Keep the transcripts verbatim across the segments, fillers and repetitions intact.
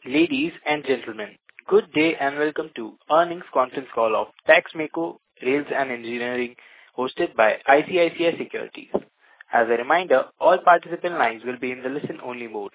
Ladies and gentlemen, good day and welcome to earnings conference call of Texmaco Rail and Engineering, hosted by I C I C I Securities. As a reminder, all participant lines will be in the listen-only mode,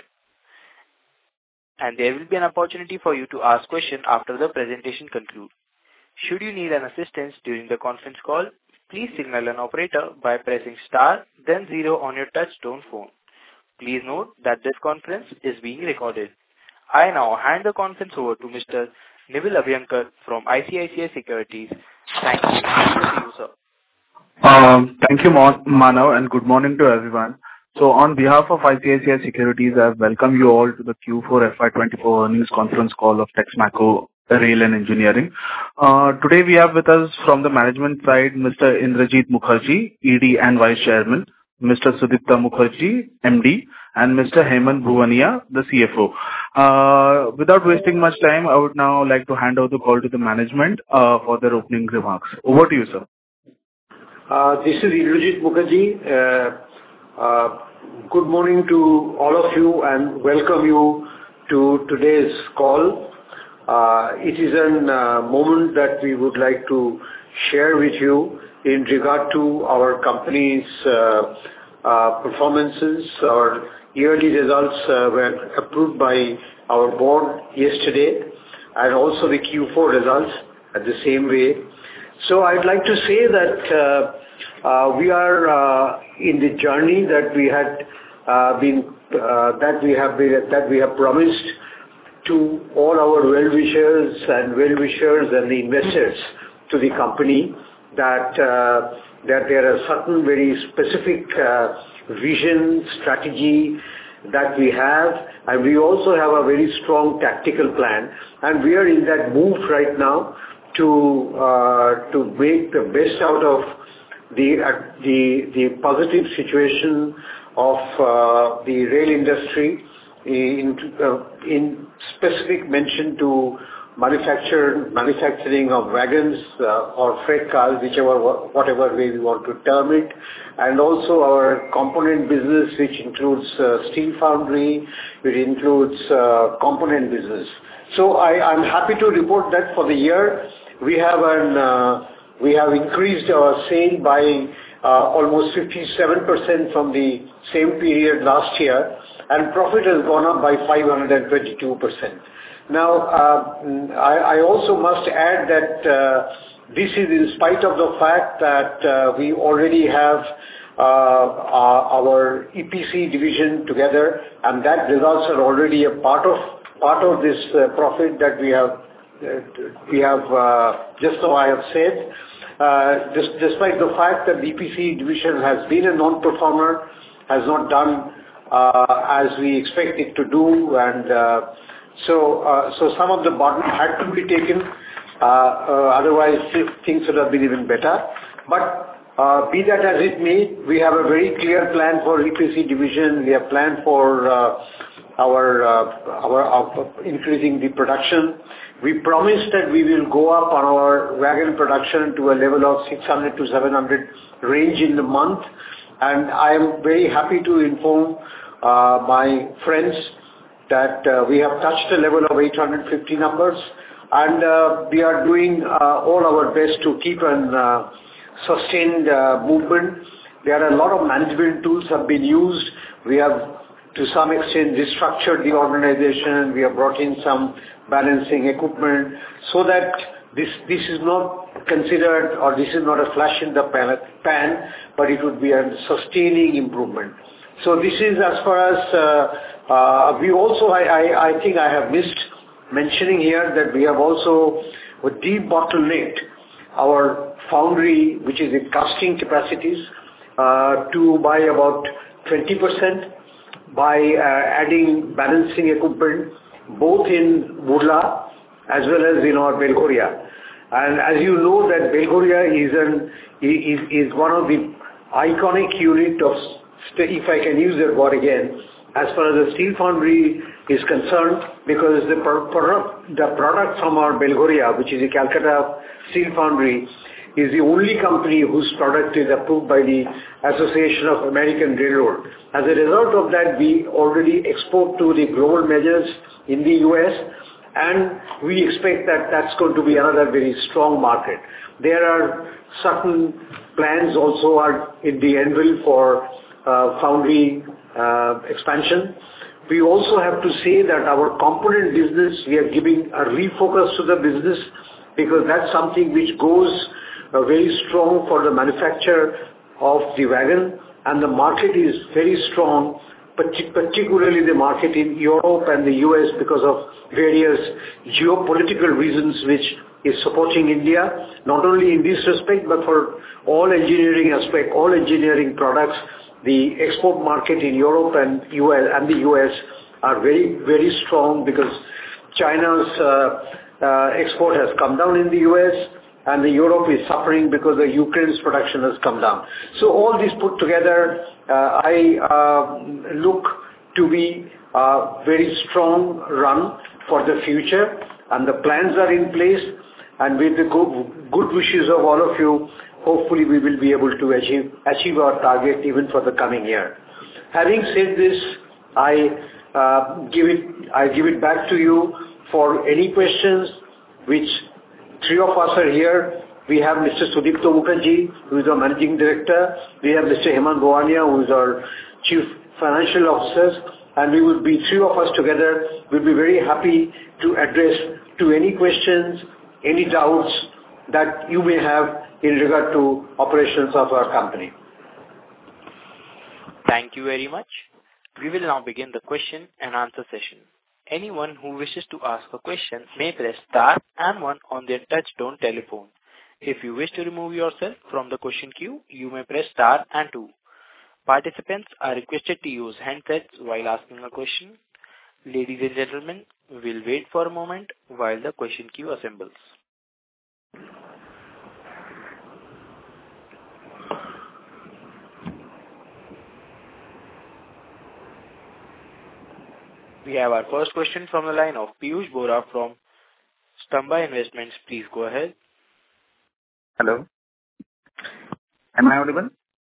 and there will be an opportunity for you to ask questions after the presentation concludes. Should you need an assistance during the conference call, please signal an operator by pressing star, then zero on your touch-tone phone. Please note that this conference is being recorded. I now hand the conference over to Mister Nivil Abhyankar from I C I C I Securities. Thank you. Over to you, sir. Um, Thank you, Ma- Manav, and good morning to everyone. So, on behalf of I C I C I Securities, I welcome you all to the Q four F Y twenty-four earnings conference call of Texmaco Rail and Engineering. Uh, Today, we have with us from the management side, Mister Indrajit Mukherjee, E D and Vice Chairman, Mister Sudipta Mukherjee, M D, and Mister Hemant Bhuvania, the C F O. Uh, without wasting much time, I would now like to hand over the call to the management uh, for their opening remarks. Over to you, sir. Uh, This is Indrajit Mukherjee. Uh, uh, Good morning to all of you and welcome you to today's call. Uh, It is a moment that we would like to share with you in regard to our company's uh, uh, performances. Our yearly results uh, were approved by our board yesterday, and also the Q four results at the same way. So I'd like to say that uh, uh, we are uh, in the journey that we had uh, been uh, that we have been, that we have promised to all our well-wishers and well-wishers and the investors to the company, that uh, that there are certain very specific uh, vision, strategy that we have, and we also have a very strong tactical plan, and we are in that move right now to uh, to make the best out of the uh, the the positive situation of uh, the rail industry, in uh, in specific mention to manufacture manufacturing of wagons uh, or freight cars, whichever whatever way we want to term it, and also our component business, which includes uh, steel foundry, which includes uh, component business. So I, I'm happy to report that for the year we have an uh, we have increased our sale by uh, almost fifty-seven percent from the same period last year, and profit has gone up by five hundred twenty-two percent. Now, uh, I, I also must add that uh, this is in spite of the fact that uh, we already have uh, our E P C division together, and that results are already a part of part of this uh, profit that we have uh, we have uh, just so I have said. Uh, this, despite the fact that the E P C division has been a non-performer, has not done uh, as we expect it to do, and uh, So, uh, so some of the burden had to be taken, uh, uh, otherwise things would have been even better. But uh, be that as it may, we have a very clear plan for E P C division. We have planned for uh, our, uh, our our increasing the production. We promised that we will go up on our wagon production to a level of six hundred to seven hundred range in the month, and I am very happy to inform uh, my friends that uh, we have touched a level of eight hundred fifty numbers, and uh, we are doing uh, all our best to keep an uh, sustained uh, movement. There are a lot of management tools have been used. We have, to some extent, restructured the organization. We have brought in some balancing equipment, so that this this is not considered, or this is not a flash in the pan, pan but it would be a sustaining improvement. So this is as far as uh, uh, we also, I, I, I think I have missed mentioning here that we have also debottlenecked our foundry, which is in casting capacities, uh, to by about twenty percent by uh, adding balancing equipment both in Burla as well as in our Belghoria. And as you know that Belghoria is an is, is one of the iconic unit of, if I can use that word again, as far as the steel foundry is concerned, because the product, the product from our Belghoria, which is a Calcutta steel foundry, is the only company whose product is approved by the Association of American Railroad. As a result of that, we already export to the global majors in the U S, and we expect that that's going to be another very strong market. There are certain plans also are in the anvil for uh, foundry uh, expansion. We also have to say that our component business, we are giving a refocus to the business, because that's something which goes uh, very strong for the manufacture of the wagon, and the market is very strong, particularly the market in Europe and the U S, because of various geopolitical reasons which is supporting India, not only in this respect, but for all engineering aspect, all engineering products. The export market in Europe and U S and the U S are very, very strong, because China's uh, uh, export has come down in the U S, and the Europe is suffering because the Ukraine's production has come down. So all this put together, uh, I uh, look to be a very strong run for the future, and the plans are in place, and with the good, good wishes of all of you, hopefully we will be able to achieve, achieve our target even for the coming year. Having said this, I uh, give it, I give it back to you for any questions, which three of us are here. We have Mister Sudipto Mukherjee, who is our Managing Director. We have Mister Hemant Bhawania, who is our Chief Financial Officer. And we would be three of us together. We'll be very happy to address to any questions, any doubts that you may have in regard to operations of our company. Thank you very much. We will now begin the question and answer session. Anyone who wishes to ask a question may press star and one on their touch-tone telephone. If you wish to remove yourself from the question queue, you may press star and two. Participants are requested to use handsets while asking a question. Ladies and gentlemen, we'll wait for a moment while the question queue assembles. We have our first question from the line of Piyush Bora from Stamba Investments. Please go ahead. Hello. Am I audible?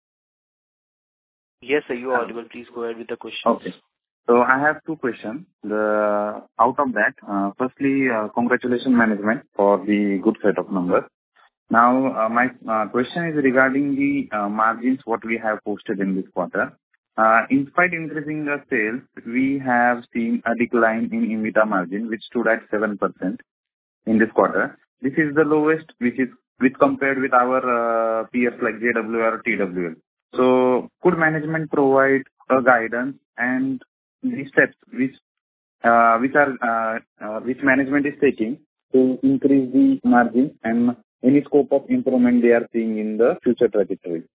Yes, sir, you are audible. Please go ahead with the questions. Okay. So I have two questions. The out of that, uh, firstly, uh, congratulations management for the good set of numbers. Now, uh, my uh, question is regarding the uh, margins what we have posted in this quarter. Uh, in spite increasing the sales, we have seen a decline in EBITDA margin, which stood at seven percent in this quarter. This is the lowest, which is with compared with our uh, peers like J W L or T W L. So, could management provide a guidance and the steps which uh, which are uh, uh, which management is taking to increase the margin and any scope of improvement they are seeing in the future trajectory?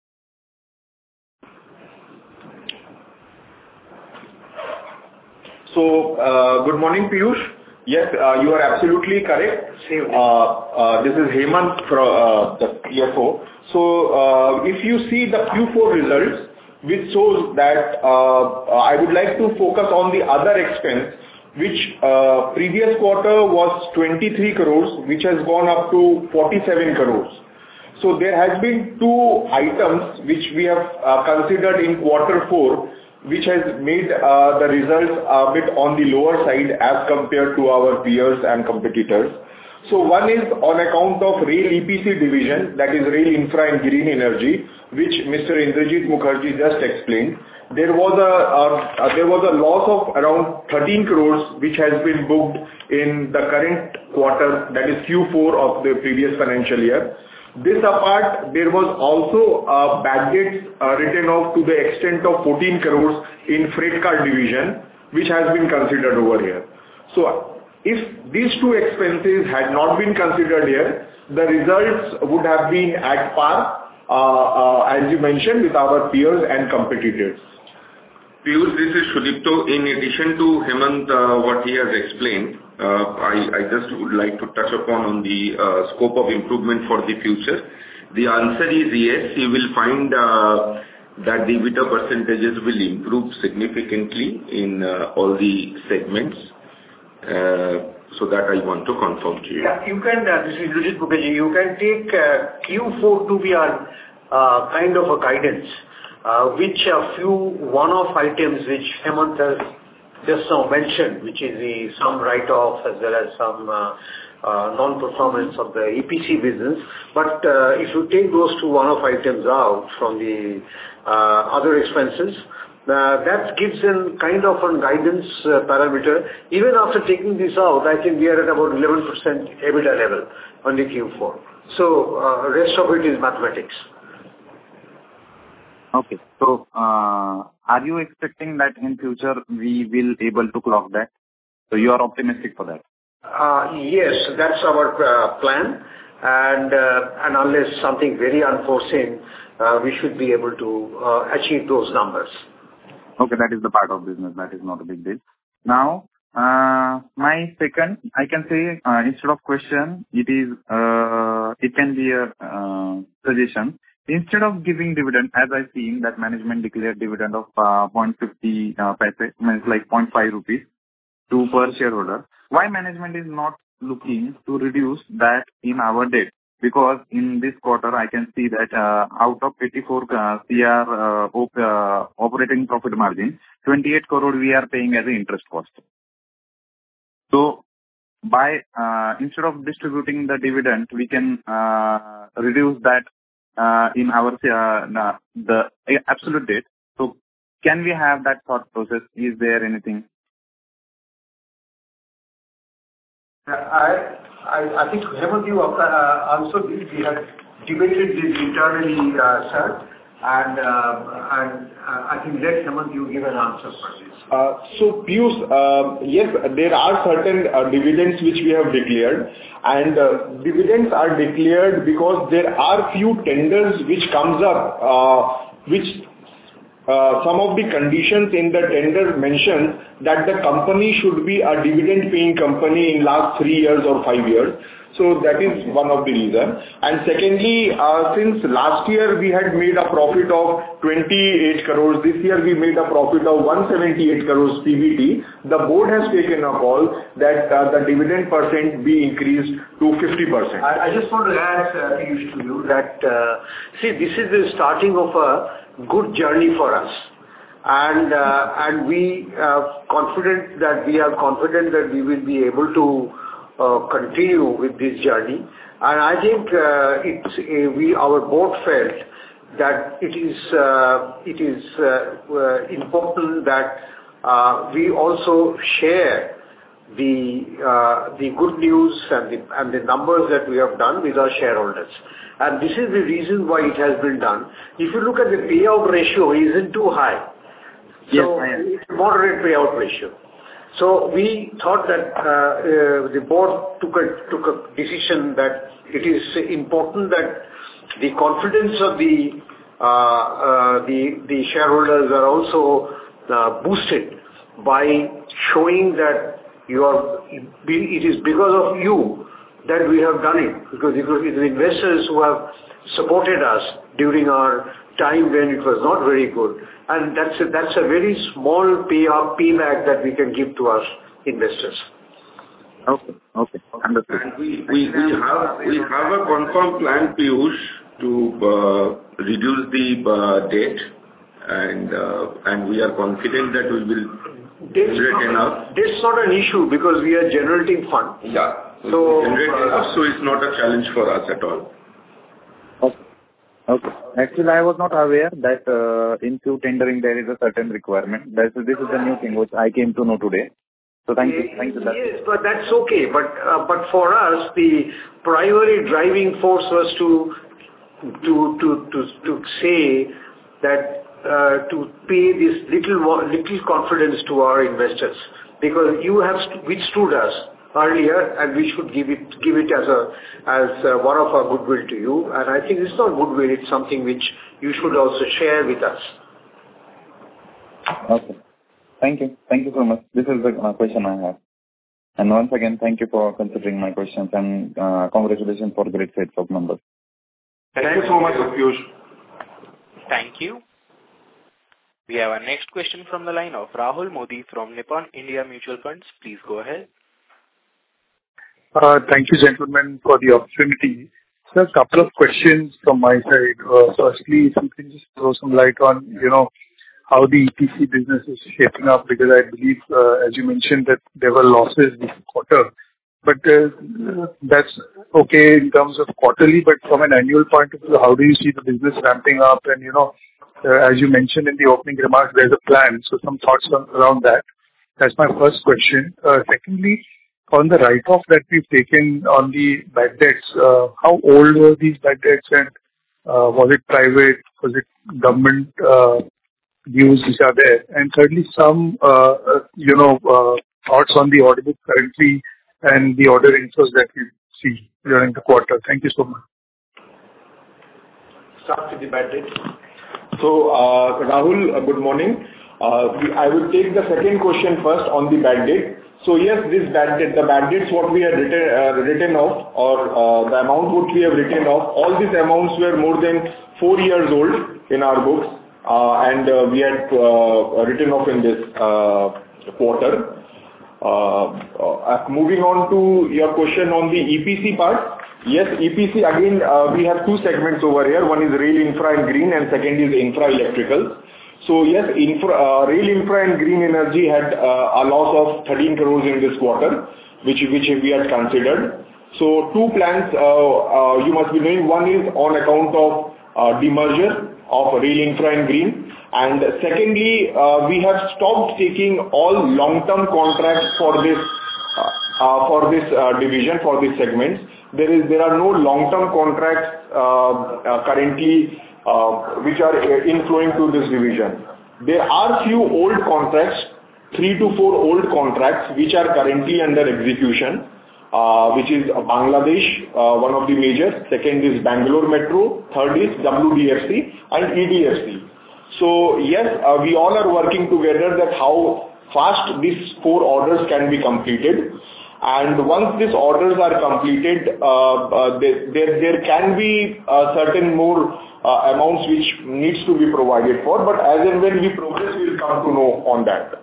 So, uh, good morning, Piyush. Yes, uh, you are absolutely correct. Uh, uh, this is Hemant, from, uh, the C F O. So, uh, if you see the Q four results, which shows that uh, I would like to focus on the other expense, which uh, previous quarter was twenty-three crores, which has gone up to forty-seven crores. So, there has been two items which we have uh, considered in quarter four, which has made uh, the results a bit on the lower side as compared to our peers and competitors. So one is on account of Rail E P C division, that is Rail Infra and Green Energy, which Mister Indrajit Mukherjee just explained. There was a uh, there was a loss of around thirteen crores, which has been booked in the current quarter, that is Q four of the previous financial year. This apart, there was also a bad debt uh, written off to the extent of fourteen crores in freight car division, which has been considered over here. So, if these two expenses had not been considered here, the results would have been at par, uh, uh, as you mentioned, with our peers and competitors. Piyush, this is Sudipto. In addition to Hemant, uh, what he has explained, uh, I, I just would like to touch upon on the uh, scope of improvement for the future. The answer is yes, you will find uh, that the EBITDA percentages will improve significantly in uh, all the segments. Uh, So that I want to confirm to you. Yeah, you can, uh, this is Indrajit Mukherjee, you can take uh, Q four to be our uh, kind of a guidance, uh, which a few one-off items which Hemant has just now mentioned, which is the some write-off as well as some uh, uh, non-performance of the E P C business. But uh, if you take those two one-off items out from the uh, other expenses, Uh, that gives a kind of a guidance uh, parameter. Even after taking this out, I think we are at about eleven percent EBITDA level on the Q four. So, uh, rest of it is mathematics. Okay. So, uh, are you expecting that in future we will able to clock that? So you are optimistic for that? Uh, yes, that's our uh, plan. And, uh, and unless something very unforeseen, uh, we should be able to uh, achieve those numbers. Okay, that is the part of business. That is not a big deal. Now, uh, my second, I can say, uh, instead of question, it is, uh, it can be a uh, suggestion. Instead of giving dividend, as I seen that management declared dividend of uh, zero point five zero uh, paise, means like zero point five rupees to per shareholder. Why management is not looking to reduce that in our debt? Because in this quarter, I can see that uh, out of eighty-four uh, C R uh, op, uh, operating profit margin, twenty-eight crore we are paying as an interest cost. So, by uh, instead of distributing the dividend, we can uh, reduce that uh, in our uh, the absolute debt. So, can we have that thought process? Is there anything? I I I think Hemant, you uh, answered this. We had debated this internally, uh, sir, and uh, and uh, I think let Hemant you give an answer for this. Uh, So, Piyush, uh, yes, there are certain uh, dividends which we have declared, and uh, dividends are declared because there are few tenders which comes up, uh, which Uh, some of the conditions in the tender mention that the company should be a dividend-paying company in last three years or five years. So that is one of the reason. And secondly, uh, since last year we had made a profit of twenty-eight crores, this year we made a profit of one hundred seventy-eight crores P B T. The board has taken a call that uh, the dividend percent be increased to fifty percent. I, I just want to add, uh, Piyush, to you that uh, see, this is the starting of a good journey for us, and uh, and we are confident that we are confident that we will be able to uh, continue with this journey. And I think uh, it's uh, we our board felt that it is uh, it is uh, uh, important that uh, we also share the uh, the good news and the and the numbers that we have done with our shareholders. And this is the reason why it has been done. If you look at the payout ratio, it isn't too high. Yes, So I am. it's a moderate payout ratio. So we thought that uh, uh, the board took a took a decision that it is important that the confidence of the uh, uh, the the shareholders are also uh, boosted by showing that you are it is because of you that we have done it, because it was the investors who have supported us during our time when it was not very good, and that's a, that's a very small payoff payback that we can give to our investors. Okay, okay, understood. And we, we, we have we have a confirmed plan, Piyush, to uh, reduce the uh, debt, and uh, and we are confident that we will generate enough. That's not an issue because we are generating fund. Yeah. So, generate uh, enough, so it's not a challenge for us at all. Okay. Okay. Actually, I was not aware that uh, in few tendering there is a certain requirement. That's, this is the new thing which I came to know today. So thank you. Thank you. Yes, but that's okay. But uh, but for us, the primary driving force was to to to to to say that uh, to pay this little little confidence to our investors, because you have withstood us earlier, and we should give it give it as a as a, one of our goodwill to you. And I think it's not goodwill; it's something which you should also share with us. Okay. Thank you. Thank you so much. This is the uh, question I have. And once again, thank you for considering my questions, and uh, congratulations for great sets of numbers. Thank you so much, Piyush. Thank you. We have our next question from the line of Rahul Modi from Nippon India Mutual Funds. Please go ahead. Uh, Thank you, gentlemen, for the opportunity. Sir, a couple of questions from my side. Uh, Firstly, if you can just throw some light on, you know, how the E P C business is shaping up, because I believe, uh, as you mentioned, that there were losses this quarter. But uh, that's okay in terms of quarterly, but from an annual point of view, how do you see the business ramping up? And, you know, uh, as you mentioned in the opening remarks, there's a plan, so some thoughts on, around that. That's my first question. Uh, Secondly, on the write-off that we've taken on the bad debts, uh, how old were these bad debts, and uh, was it private? Was it government uh, dues which are there? And thirdly, some uh, uh, you know uh, thoughts on the order book currently and the order inflows that we see during the quarter. Thank you so much. Start with the bad debt. So, uh, Rahul, uh, good morning. Uh, I will take the second question first on the bad debt. So yes, this bad debt, the bad debts what we have written, uh, written off, or uh, the amount what we have written off, all these amounts were more than four years old in our books, uh, and uh, we had uh, written off in this uh, quarter. Uh, uh, moving on to your question on the E P C part. Yes, E P C again, uh, we have two segments over here. One is rail infra and green, and second is infra electrical. So yes, infra, uh, rail infra and green energy had uh, a loss of thirteen crores in this quarter, which which we had considered. So two plans uh, uh, you must be knowing. One is on account of uh, demerger of rail infra and green, and secondly, uh, we have stopped taking all long-term contracts for this uh, uh, for this uh, division, for this segment. There is there are no long-term contracts uh, uh, currently. Uh, which are uh, inflowing to this division. There are few old contracts, three to four old contracts, which are currently under execution, uh, which is Bangladesh, uh, one of the major, second is Bangalore Metro, third is W D F C and E D F C. So yes, uh, we all are working together that how fast these four orders can be completed. And once these orders are completed, uh, uh, there, there, there can be uh, certain more uh, amounts which needs to be provided for, but as and when we progress, we will come to know on that.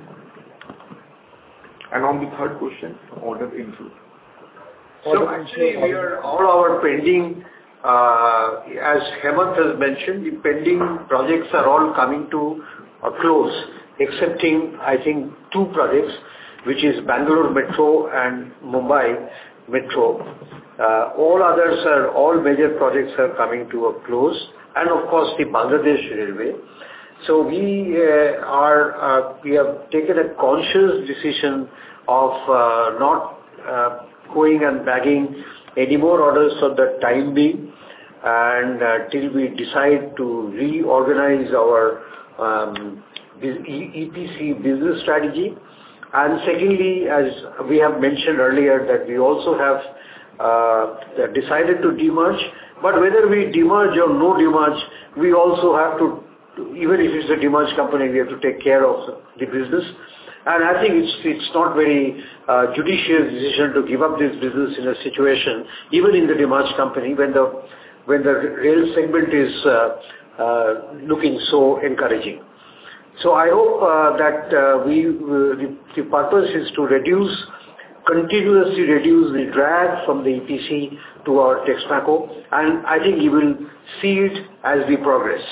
And on the third question, order inflow. So actually, we are all our pending, uh, as Hemant has mentioned, the pending projects are all coming to a close, excepting, I think, two projects, which is Bangalore Metro and Mumbai Metro. Uh, all others are, all major projects are coming to a close, and of course the Bangladesh Railway. So we uh, are, uh, we have taken a conscious decision of uh, not uh, going and bagging any more orders for the time being, and uh, till we decide to reorganize our um, E P C business strategy. And secondly, as we have mentioned earlier, that we also have uh, decided to demerge, but whether we demerge or no demerge, we also have to, even if it's a demerged company, we have to take care of the business. And I think it's it's not very uh, judicious decision to give up this business in a situation, even in the demerged company, when the when the rail segment is uh, uh, looking so encouraging. So I hope uh, that uh, we uh, the, the purpose is to reduce, continuously reduce the drag from the E P C to our Texmaco, and I think you will see it as we progress.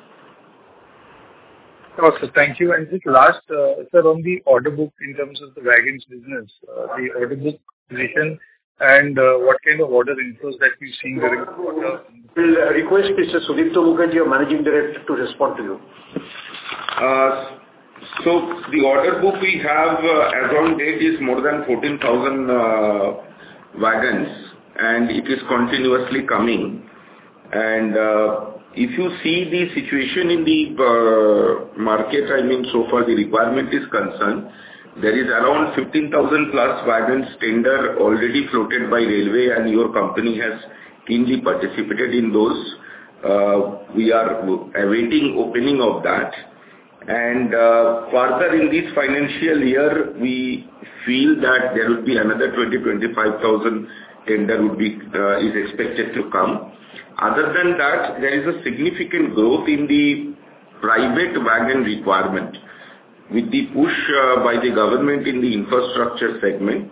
Okay, thank you. And just last, uh, sir, on the order book in terms of the wagons business, uh, the order book position and uh, what kind of order inflows that we've seen during the quarter. We'll uh, request Mister Sudipto Mukherjee, our Managing Director, to respond to you. Uh, so the order book we have uh, as on date is more than fourteen thousand uh, wagons, and it is continuously coming. And uh, if you see the situation in the uh, market, I mean, so far the requirement is concerned, there is around fifteen thousand plus wagons tender already floated by railway, and your company has keenly participated in those. Uh, we are awaiting opening of that. And uh, further in this financial year, we feel that there would be another twenty to twenty-five thousand tender would be uh, is expected to come. Other than that, there is a significant growth in the private wagon requirement. With the push uh, by the government in the infrastructure segment,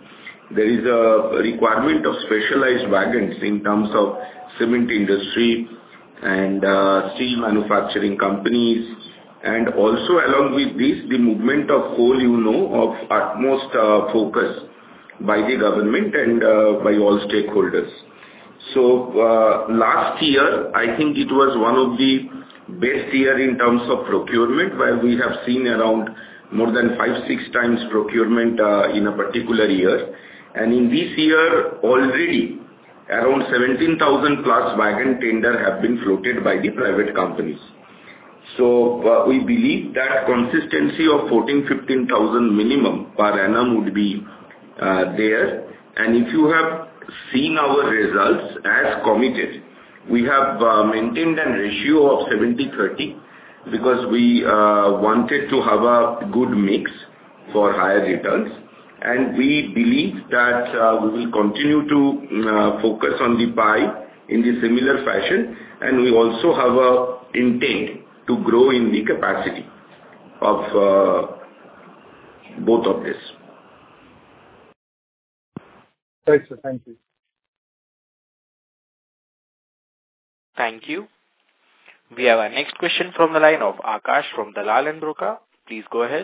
there is a requirement of specialized wagons in terms of cement industry and uh, steel manufacturing companies. And also along with this, the movement of coal, you know, of utmost uh, focus by the government and uh, by all stakeholders. So uh, last year, I think it was one of the best year in terms of procurement, where we have seen around more than five, six times procurement uh, in a particular year. And in this year, already around seventeen thousand plus wagon tender have been floated by the private companies. So uh, we believe that consistency of fourteen, fifteen thousand minimum per annum would be uh, there. And if you have seen our results as committed, we have uh, maintained a ratio of seventy thirty because we uh, wanted to have a good mix for higher returns. And we believe that uh, we will continue to uh, focus on the pie in the similar fashion. And we also have a intent to grow in the capacity of uh, both of this. Right, sir. Thank you. Thank you. We have our next question from the line of Akash from Dalal and Broacha. Please go ahead.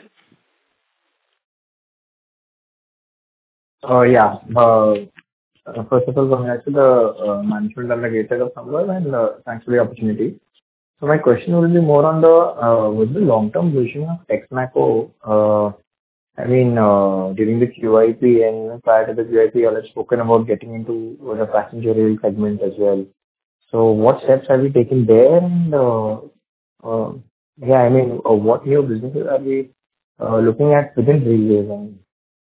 Uh, yeah. Uh, first of all, congrats to the uh, management and the creator of Sambar, and uh, thanks for the opportunity. So my question will be more on the uh, what's the long-term vision of Texmaco. Uh, I mean, uh, during the Q I P and prior to the Q I P, you have spoken about getting into the passenger rail segment as well. So what steps have we taken there? And uh, uh, yeah, I mean, uh, what new businesses are we uh, looking at within railways? And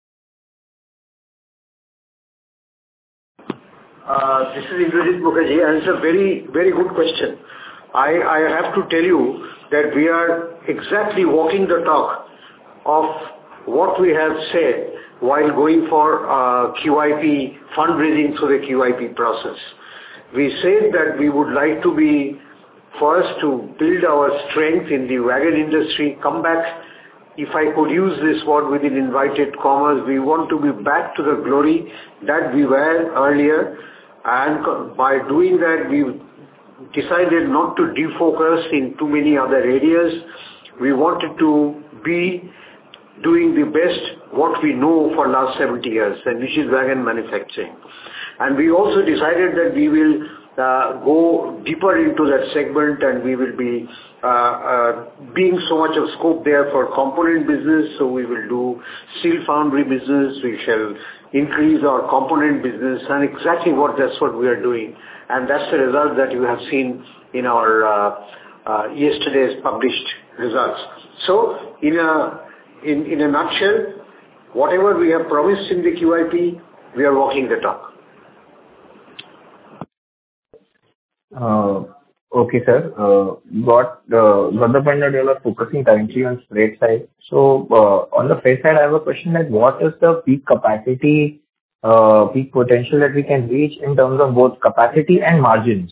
Uh, this is Indrajit Mukherjee, and it's a very, very good question. I, I have to tell you that we are exactly walking the talk of what we have said while going for uh, Q I P, fundraising through the Q I P process. We said that we would like to be first to build our strength in the wagon industry, come back, if I could use this word within invited commas, we want to be back to the glory that we were earlier. And by doing that, we decided not to defocus in too many other areas. We wanted to be doing the best what we know for last seventy years, and which is wagon manufacturing. And we also decided that we will uh, go deeper into that segment, and we will be uh, uh, being so much of scope there for component business. So we will do steel foundry business. We shall increase our component business, and exactly what that's what we are doing. And that's the result that you have seen in our uh, uh, yesterday's published results. So in a in, in a nutshell, whatever we have promised in the Q I P, we are walking the talk. Uh, okay, sir. Uh, got uh, got the point that you are focusing currently on freight side. So uh, on the freight side, I have a question like what is the peak capacity, uh, peak potential that we can reach in terms of both capacity and margins?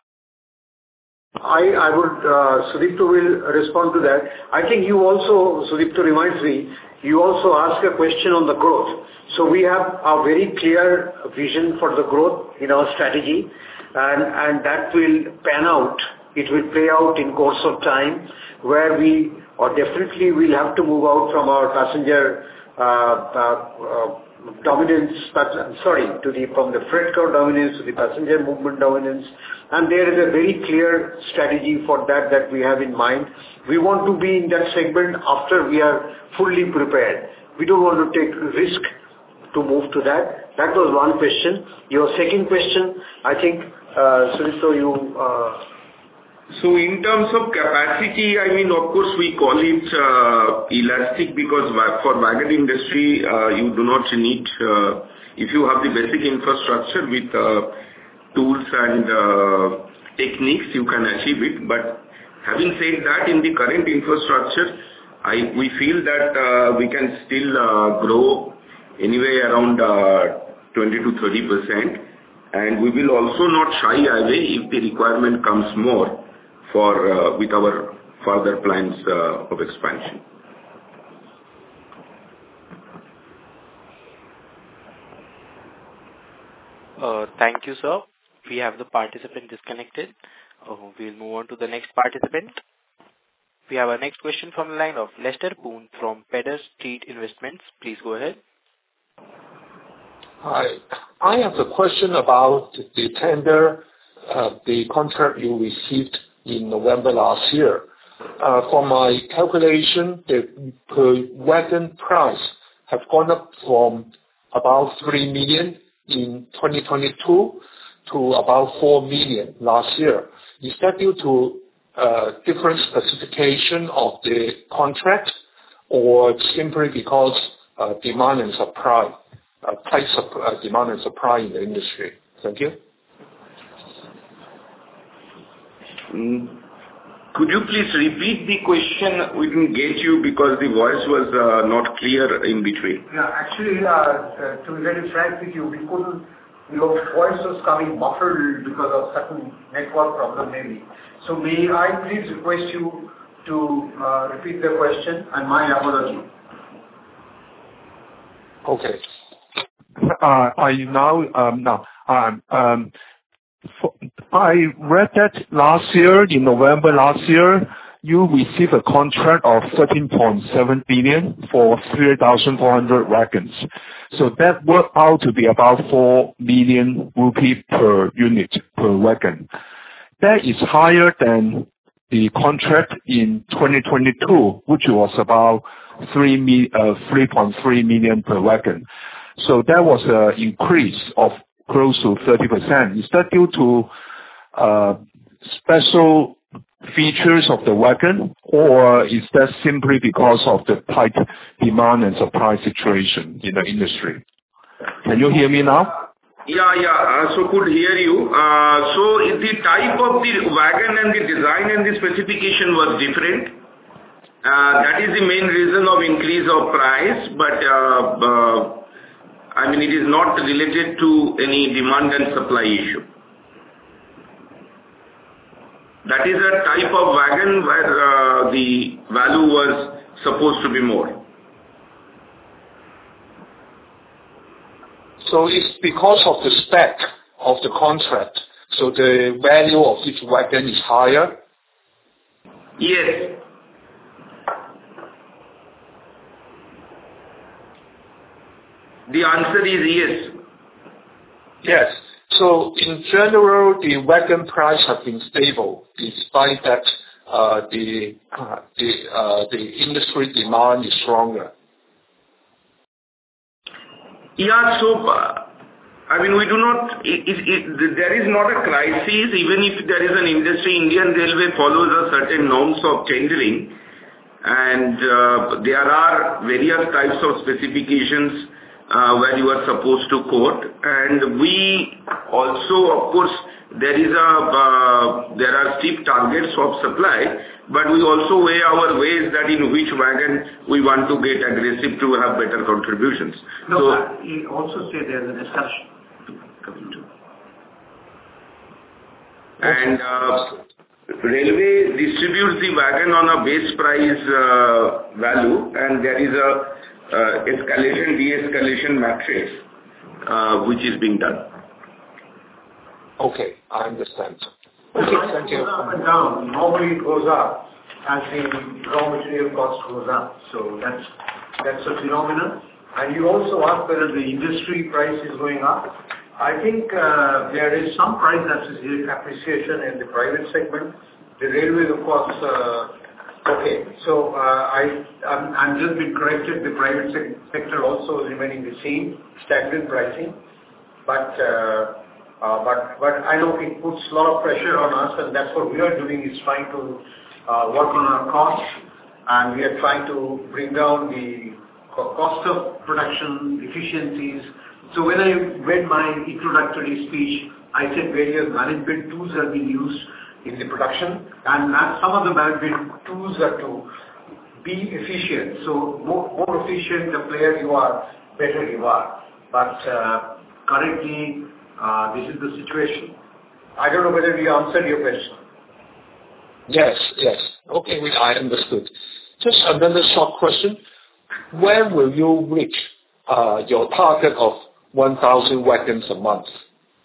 I, I would, uh, Sudipto will respond to that. I think you also, Sudipto reminds me, you also asked a question on the growth. So we have a very clear vision for the growth in our strategy, and, and that will pan out. It will play out in course of time, where we, or definitely we'll have to move out from our passenger uh, uh, uh, dominance, sorry, to the, from the freight car dominance to the passenger movement dominance. And there is a very clear strategy for that that we have in mind. We want to be in that segment after we are fully prepared. We don't want to take risk to move to that. That was one question. Your second question, I think, uh, Sudipto, you... Uh, So in terms of capacity, I mean, of course, we call it uh, elastic because for wagon industry, uh, you do not need, uh, if you have the basic infrastructure with uh, tools and uh, techniques, you can achieve it. But having said that, in the current infrastructure, I we feel that uh, we can still uh, grow anywhere around uh, twenty to thirty percent. And we will also not shy away if the requirement comes more for uh, with our further plans uh, of expansion. Uh, Uh, thank you, sir. We have the participant disconnected. Uh, we'll move on to the next participant. We have our next question from the line of Lester Poon from Pedder Street Investments. Please go ahead. Hi. I have a question about the tender, uh, the contract you received in November last year. Uh, for my calculation, the per wagon price have gone up from about three million in twenty twenty-two to about four million last year. Is that due to uh, different specification of the contract, or simply because uh, demand and supply, uh, tight supply, uh, demand and supply in the industry? Thank you. Mm. Could you please repeat the question? We didn't get you because the voice was uh, not clear in between. Yeah, actually, uh, uh, to be very frank with you, we couldn't, your voice was coming muffled because of certain network problem maybe. So may I please request you to uh, repeat the question, and my apology. Okay. Uh, I now, um, now, um, um, I read that last year, in November last year, you received a contract of thirteen point seven billion for three thousand four hundred wagons. So that worked out to be about four million rupee per unit, per wagon. That is higher than the contract in twenty twenty-two, which was about three point three million per wagon. So that was an increase of close to thirty percent. Is that due to uh, special features of the wagon, or is that simply because of the tight demand and supply situation in the industry? Can you hear me now? Yeah, yeah. Uh, so could hear you. Uh, so the type of the wagon and the design and the specification was different. Uh, that is the main reason of increase of price, but uh, uh, I mean, it is not related to any demand and supply issue. That is a type of wagon where uh, the value was supposed to be more. So it's because of the spec of the contract, so the value of each wagon is higher? Yes. The answer is yes. Yes. So in general, the wagon price have been stable despite that uh, the uh, the uh, the industry demand is stronger. Yeah. So uh, I mean, we do not. It, it, it, there is not a crisis. Even if there is an industry, Indian Railway follows a certain norms of tendering, and uh, there are various types of specifications Uh, where you are supposed to quote, and we also, of course, there is a uh, there are steep targets of supply, but we also weigh our ways that in which wagon we want to get aggressive to have better contributions. No, so, he also said there is a discussion coming to. And uh, railway distributes the wagon on a base price uh, value, and there is a Uh, escalation, de-escalation matrix, uh, which is being done. Okay, I understand. Okay, thank you. Up and down. Normally it goes up as the raw material cost goes up. So that's that's a phenomenon. And you also asked whether the industry price is going up. I think uh, there is some price appreciation in the private segment. The railways, of course. Uh, Okay, so uh, I, I'm, I'm just been corrected. The private se sector also is remaining the same, stagnant pricing. But, uh, uh, but, but I know it puts a lot of pressure on us, and that's what we are doing, is trying to uh, work on our costs, and we are trying to bring down the cost of production, efficiencies. So when I read my introductory speech, I said various management tools are being used in the production, and some of the management tools are to be efficient. So more, more efficient the player you are, better you are. But uh, currently, uh, this is the situation. I don't know whether we answered your question. Yes, yes. Okay, we, I understood. Just another short question. When will you reach uh, your target of one thousand wagons a month?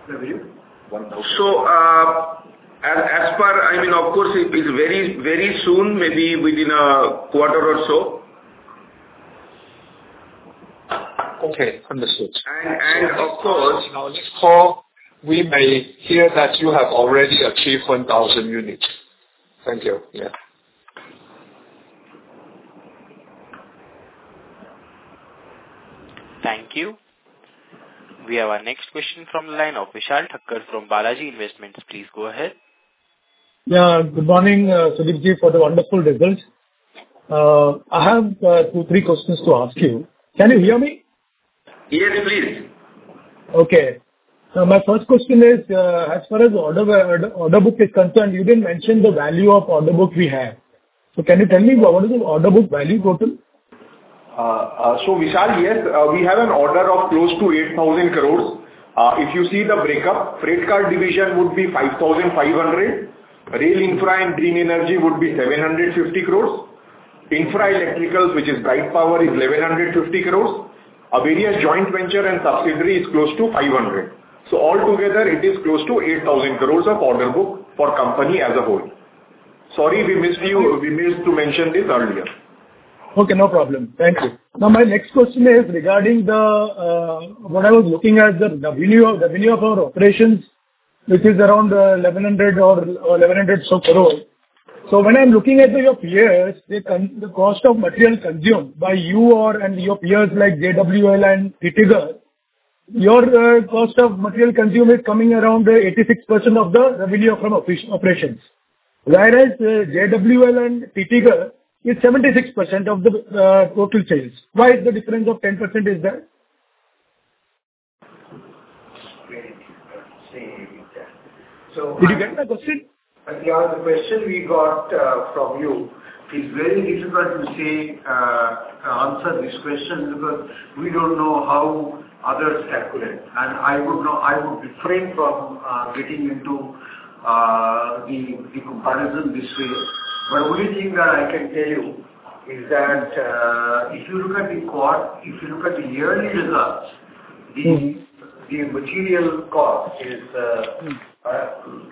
revenue? So, uh, as, as per, I mean, of course, it is very, very soon, maybe within a quarter or so. Okay, understood. And, and so, of course, now next call, we may hear that you have already achieved one thousand units. Thank you. Yeah. Thank you. We have our next question from the line of Vishal Thakkar from Balaji Investments. Please go ahead. Yeah, good morning, uh, Sudeep ji, for the wonderful results. Uh, I have uh, two, three questions to ask you. Can you hear me? Yes, please. Okay. Now, my first question is, uh, as far as order, order book is concerned, you didn't mention the value of order book we have. So can you tell me what is the order book value total? Uh, uh, so Vishal, yes, uh, we have an order of close to eight thousand crores. Uh, if you see the breakup, freight car division would be five thousand five hundred, rail infra and green energy would be seven hundred fifty crores, infra electricals, which is bright power, is eleven fifty crores, a various joint venture and subsidiary is close to five hundred. So altogether it is close to eight thousand crores of order book for company as a whole. Sorry, we missed you, we missed to mention this earlier. Okay, no problem. Thank you. Now, my next question is regarding the, uh, what I was looking at, the revenue of, revenue of our operations, which is around uh, eleven hundred or eleven hundred so crore. So when I'm looking at the, your peers, the, con- the cost of material consumed by you or and your peers like J W L and Titigar, your uh, cost of material consumed is coming around uh, eighty-six percent of the revenue from oper- operations. Whereas uh, J W L and Titigar is seventy-six percent of the uh, total sales. Why is the difference of ten percent is there? So Did you get my question? Yeah, the question we got uh, from you is very difficult to say, uh, answer this question because we don't know how others calculate. And I would not, I would refrain from uh, getting into uh, the, the comparison this way. But only thing that I can tell you is that uh, if you look at the quad, if you look at the yearly results, the mm. the material cost is uh, mm. uh,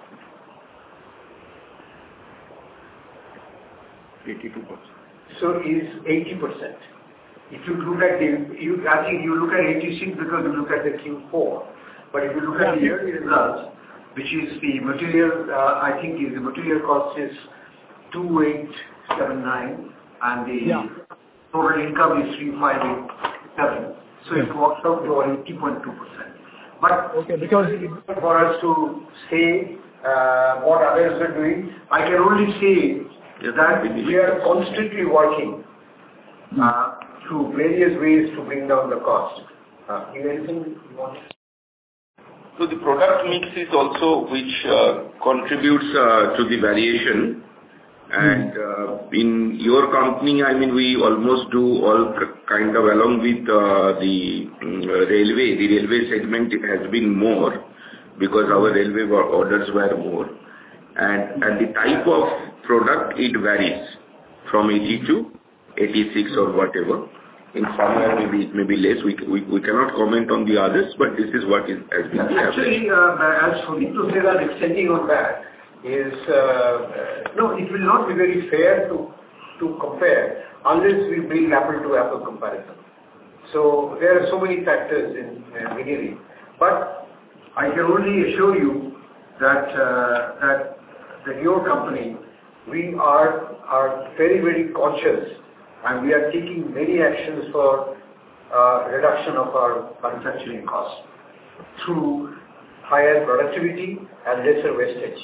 eighty-two percent. So is eighty percent. If you look at the, you, I think you look at eighty-six because you look at the Q four. But if you look at the yearly results, which is the material, uh, I think is the material cost is two eight seven nine and the yeah. total income is three five eight seven. So yeah. it works out to eighty point two percent. But okay, because for us to say uh, what others are doing, I can only say that we are constantly working uh, through various ways to bring down the cost. Uh, anything you want? So the product mix is also which uh, contributes uh, to the variation. And uh, in your company, I mean, we almost do all kind of along with uh, the um, railway. The railway segment has been more because our railway orders were more. And, and the type of product, it varies from eighty to eighty-six or whatever. In somewhere maybe it may be less. We, we, we cannot comment on the others, but this is what is, has been the Actually, uh, as for me to say that extending on that, is, uh, no, it will not be very fair to, to compare unless we bring apple to apple comparison. So there are so many factors in uh, beginning. But I can only assure you that, uh, that, that your company, we are, are very, very conscious and we are taking many actions for uh, reduction of our manufacturing costs through higher productivity and lesser wastage.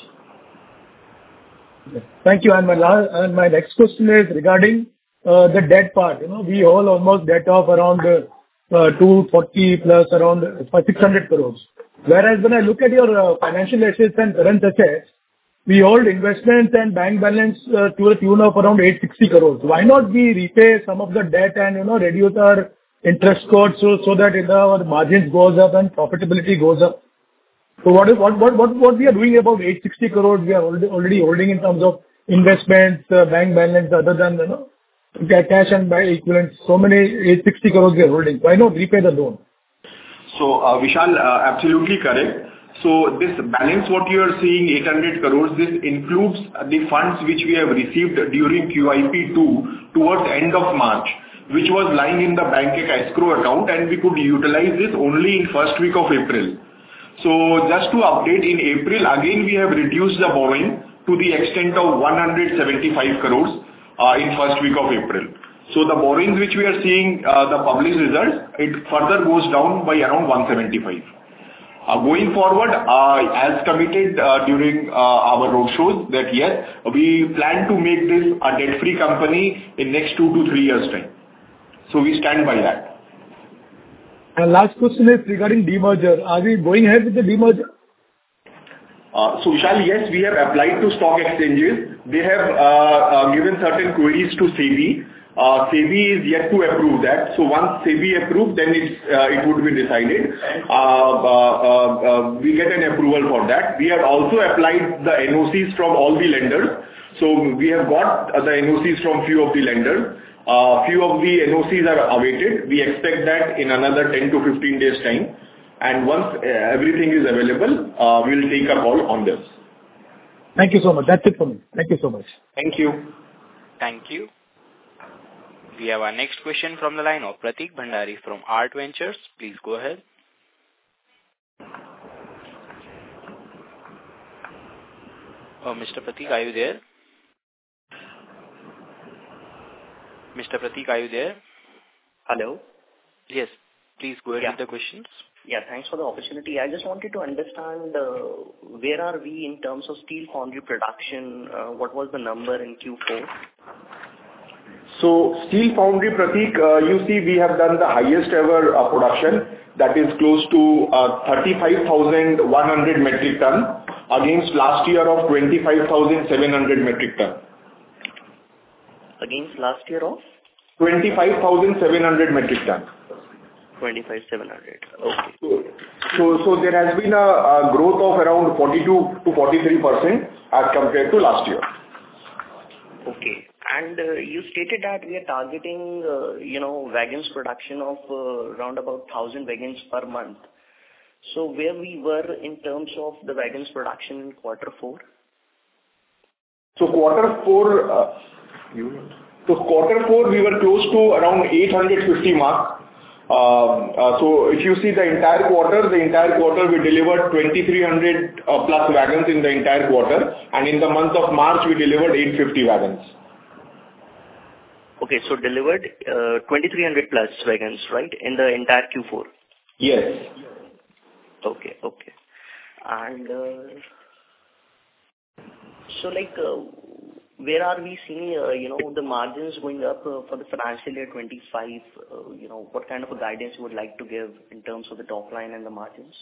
Thank you. And my last, and my next question is regarding uh, the debt part. You know, we hold almost debt of around uh, two forty plus around six hundred crores. Whereas when I look at your uh, financial assets and current assets, we hold investments and bank balance uh, to a tune of around eight sixty crores. Why not we repay some of the debt and, you know, reduce our interest costs so, so that it, our margins goes up and profitability goes up? So what is what what what what we are doing about eight sixty crores we are already, already holding in terms of investments, uh, bank balance, other than, you know, cash and bank equivalents. So many eight sixty crores we are holding. Why not repay the loan? So, uh, Vishal, uh, absolutely correct. So this balance, what you are seeing, eight hundred crores, this includes the funds which we have received during Q I P two towards end of March, which was lying in the bank escrow account, and we could utilize this only in first week of April. So just to update, in April, again, we have reduced the borrowing to the extent of one hundred seventy-five crores uh, in first week of April. So the borrowings which we are seeing, uh, the published results, it further goes down by around one seventy-five. Uh, going forward, uh, as committed uh, during uh, our roadshows, that yes, we plan to make this a debt-free company in next two to three years' time. So we stand by that. And last question is regarding demerger. Are we going ahead with the demerger? Uh, so Vishal, yes, we have applied to stock exchanges. They have uh, uh, given certain queries to SEBI. Uh, SEBI is yet to approve that. So once SEBI approves, then it's, uh, it would be decided. Uh, uh, uh, uh, we get an approval for that. We have also applied the N O Cs from all the lenders. So we have got uh, the N O Cs from few of the lenders. Uh, few of the N O Cs are awaited. We expect that in another ten to fifteen days time. And once uh, everything is available, uh, we will take a call on this. Thank you so much. That's it for me. Thank you so much. Thank you. Thank you. We have our next question from the line of Pratik Bhandari from Art Ventures. Please go ahead. Oh, Mister Pratik, are you there? Mister Pratik, are you there? Hello? Yes, please go ahead Yeah. with the questions. Yeah, thanks for the opportunity. I just wanted to understand uh, where are we in terms of steel foundry production? Uh, what was the number in Q four? So steel foundry, Pratik, uh, you see we have done the highest ever uh, production, that is close to uh, thirty-five thousand one hundred metric ton against last year of twenty-five thousand seven hundred metric ton. Against last year of? twenty-five thousand seven hundred metric ton. twenty-five thousand seven hundred. Okay. So, so, so there has been a, a growth of around forty-two to forty-three percent as compared to last year. Okay. And uh, you stated that we are targeting, uh, you know, wagons production of uh, around about one thousand wagons per month. So where we were in terms of the wagons production in quarter four? So quarter four, uh, so quarter four we were close to around eight hundred fifty mark. Uh, uh, so if you see the entire quarter, the entire quarter we delivered twenty-three hundred uh, plus wagons in the entire quarter, and in the month of March we delivered eight hundred fifty wagons. Okay, so delivered uh, twenty-three hundred plus wagons, right, in the entire Q four? Yes. Okay, okay. And uh, so like, uh, where are we seeing, uh, you know, the margins going up uh, for the financial year twenty-five? Uh, you know, what kind of a guidance you would like to give in terms of the top line and the margins?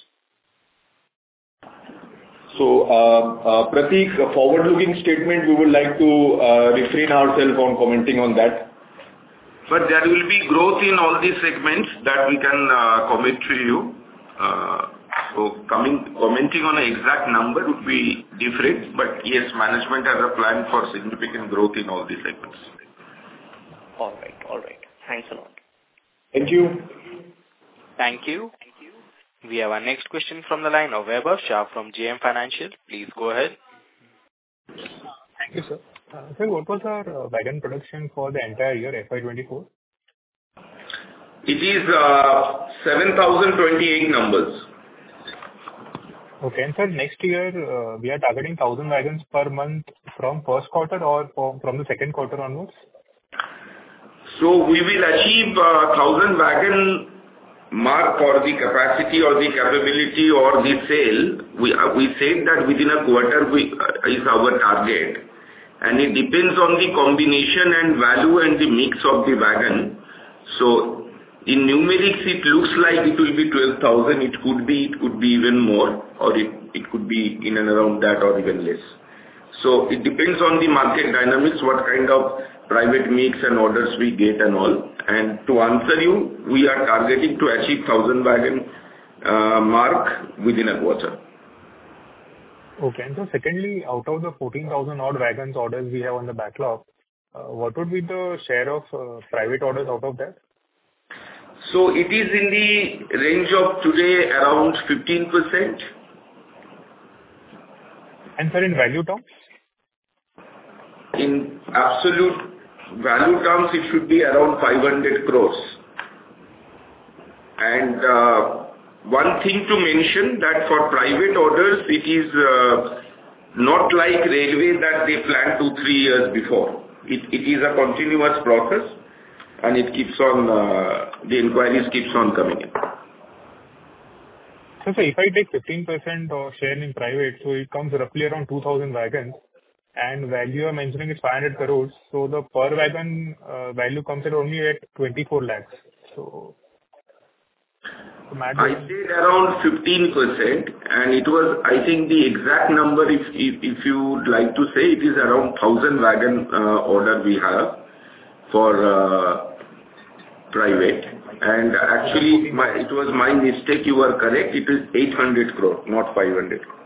So, uh, uh, Pratik, a forward-looking statement, we would like to uh, refrain ourselves on commenting on that. But there will be growth in all these segments that we can uh, commit to you. Uh, so coming, commenting on an exact number would be different, but yes, management has a plan for significant growth in all these segments. All right, all right. Thanks a lot. Thank you. Thank you. We have our next question from the line of Vaibhav Shah from J M Financial. Please go ahead. Thank you, sir. Uh, sir, what was our uh, wagon production for the entire year F Y twenty-four? It is uh, seven thousand twenty-eight numbers. Okay, and sir, next year uh, we are targeting one thousand wagons per month from first quarter or from, from the second quarter onwards? So we will achieve uh, one thousand wagon mark for the capacity or the capability or the sale. We uh, we said that within a quarter we, uh, is our target. And it depends on the combination and value and the mix of the wagon. So in numerics, it looks like it will be twelve thousand. It could be, it could be even more, or it, it could be in and around that or even less. So it depends on the market dynamics, what kind of private mix and orders we get and all. And to answer you, we are targeting to achieve one thousand wagon uh, mark within a quarter. Okay. And so secondly, out of the fourteen thousand odd wagons orders we have on the backlog, uh, what would be the share of uh, private orders out of that? So it is in the range of today around fifteen percent. And sir, in value terms? In absolute value terms, it should be around five hundred crores. And uh, one thing to mention that for private orders, it is uh, not like railway that they plan two, three years before. It, it is a continuous process, and it keeps on, uh, the inquiries keeps on coming in. So, sir, if I take fifteen percent of share in private, so it comes roughly around two thousand wagons, and value you're mentioning is five hundred crores. So the per wagon uh, value comes at only at twenty-four lakhs. So, so I said around fifteen percent, and it was, I think the exact number, if if, if you would like to say, it is around one thousand wagon uh, order we have for uh, private. And actually, my, it was my mistake, you are correct, it is eight hundred crore, not five hundred crore.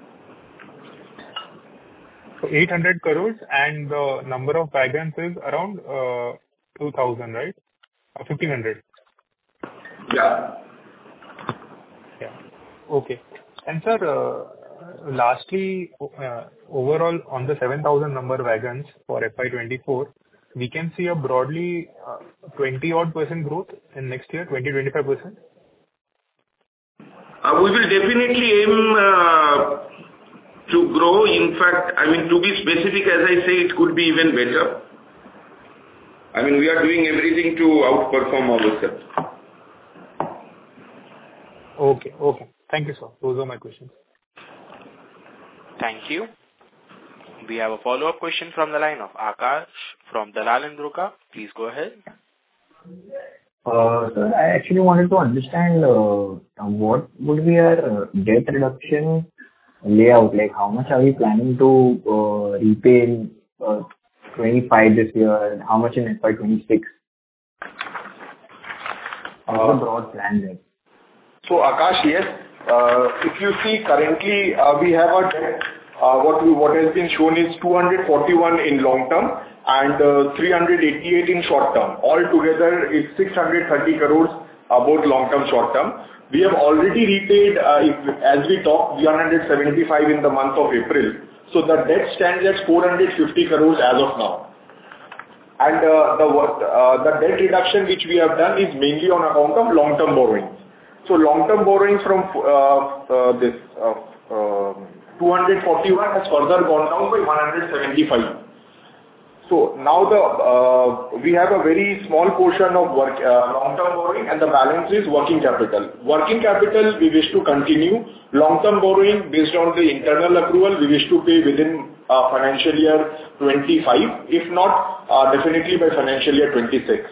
So eight hundred crores, and the number of wagons is around uh, two thousand, right? Uh, fifteen hundred. Yeah. Yeah. Okay. And sir, uh, lastly, uh, overall on the seven thousand number wagons for F Y twenty-four, we can see a broadly uh, twenty odd percent growth in next year, twenty to twenty-five percent. Uh, we will definitely aim uh, to grow. In fact, I mean, to be specific, as I say, it could be even better. I mean, we are doing everything to outperform ourselves. Okay, okay. Thank you, sir. Those are my questions. Thank you. We have a follow-up question from the line of Akash from Dalal and Broacha. Please go ahead. Uh, sir, I actually wanted to understand uh, what would be our uh, debt reduction layout, like how much are we planning to uh, repay in uh, twenty-five this year, and how much in F Y twenty-six? What's the broad plan there? So Akash, yes, uh, if you see currently uh, we have a debt, uh, what, we, what has been shown is two hundred forty-one in long term and uh, three hundred eighty-eight in short term. Altogether it's six hundred thirty crores, uh, both long term, short term. We have already repaid, uh, if, as we talk, one hundred seventy-five in the month of April. So the debt stands at four hundred fifty crores as of now. And uh, the, uh, the debt reduction which we have done is mainly on account of long-term borrowings. So long-term borrowings from uh, uh, this uh, uh, two hundred forty-one has further gone down by one hundred seventy-five. So now the uh, we have a very small portion of work uh, long-term borrowing, and the balance is working capital. Working capital we wish to continue. Long-term borrowing based on the internal accrual we wish to pay within uh, financial year twenty-five. If not, uh, definitely by financial year twenty-six.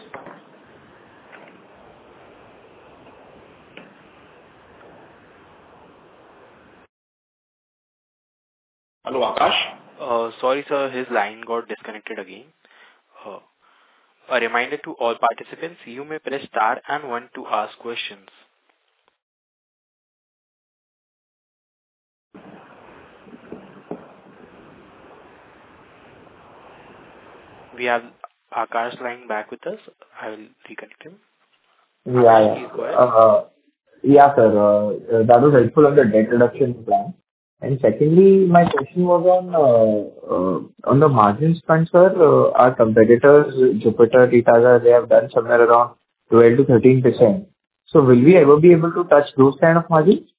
Hello, Akash. Uh, sorry, sir, his line got disconnected again. Uh, a reminder to all participants, you may press star and one to ask questions. We have Akash line back with us. I will reconnect him. Yeah, Akash, yeah. please go ahead. Uh, yeah, sir. Uh, that was helpful on the debt reduction plan. And secondly, my question was on uh, uh, on the margins front, sir. Uh, our competitors, Jupiter, Titagarh, they have done somewhere around twelve to thirteen percent. So will we ever be able to touch those kind of margins?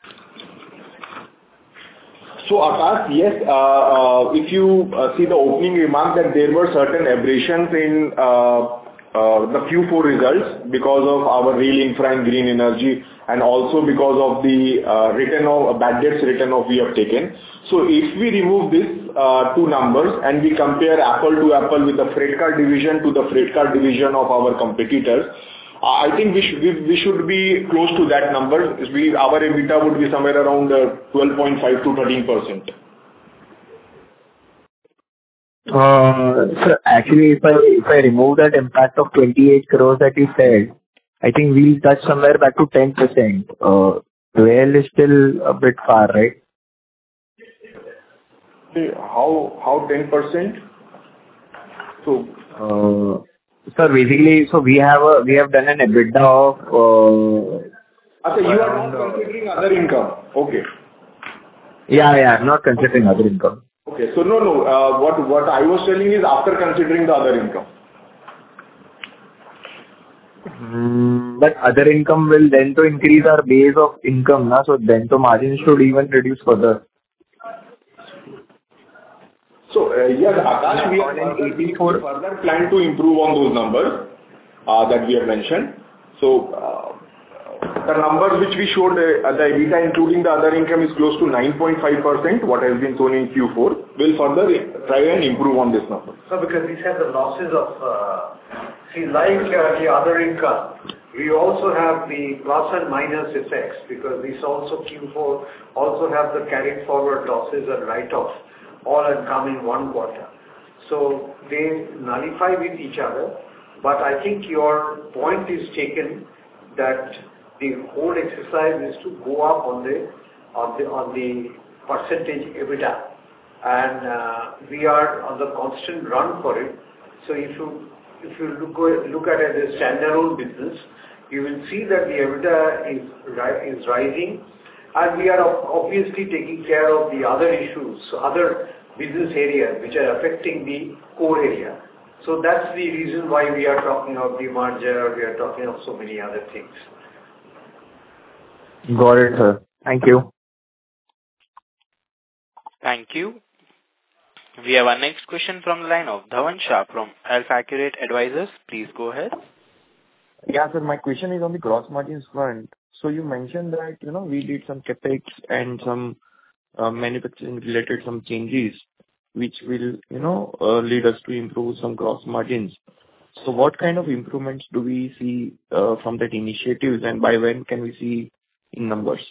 So Akash, yes, uh, uh, if you uh, see the opening remark that there were certain aberrations in uh, uh, the Q four results because of our rail infra and green energy, and also because of the uh, written off, bad debts written off we have taken. So if we remove these uh, two numbers and we compare apple to apple with the freight car division to the freight car division of our competitors, uh, I think we should, we, we should be close to that number. We, our EBITDA would be somewhere around uh, twelve point five to thirteen percent. Uh, sir, actually, if I if I remove that impact of twenty-eight crores that you said, I think we'll touch somewhere back to ten percent. Uh, twelve is still a bit far, right? How how ten percent? So uh, sir, basically, so we have a, we have done an EBITDA of. Uh, okay, you are not considering other income. Okay. Yeah, yeah, I'm not considering other income. Okay, so no, no. Uh, what what I was telling is after considering the other income. Mm, but other income will then to increase our base of income, na? So then to margins should even reduce further. So uh, yes, Akash, we have further, further plan to improve on those numbers uh, that we have mentioned. So uh, the numbers which we showed, uh, the EBITDA including the other income is close to nine point five percent, what has been shown in Q four. We'll further try and improve on this number. So because these have the losses of, uh, see, like uh, the other income, we also have the plus and minus effects because these also Q four also have the carried forward losses and write-off all and come in one quarter. So they nullify with each other, but I think your point is taken that the whole exercise is to go up on the on the on the percentage EBITDA, and uh, we are on the constant run for it. So if you if you look look at it as a standalone business, you will see that the EBITDA is is rising, and we are obviously taking care of the other issues, other business areas which are affecting the core area. So that's the reason why we are talking of the merger, we are talking of so many other things. Got it, sir. Thank you. Thank you. We have our next question from the line of Dhavan Shah from AlfAccurate Advisors. Please go ahead. Yeah, sir, my question is on the gross margins front. So you mentioned that, you know, we did some capex and some uh, manufacturing related some changes, which will, you know, uh, lead us to improve some gross margins. So what kind of improvements do we see uh, from that initiatives, and by when can we see in numbers?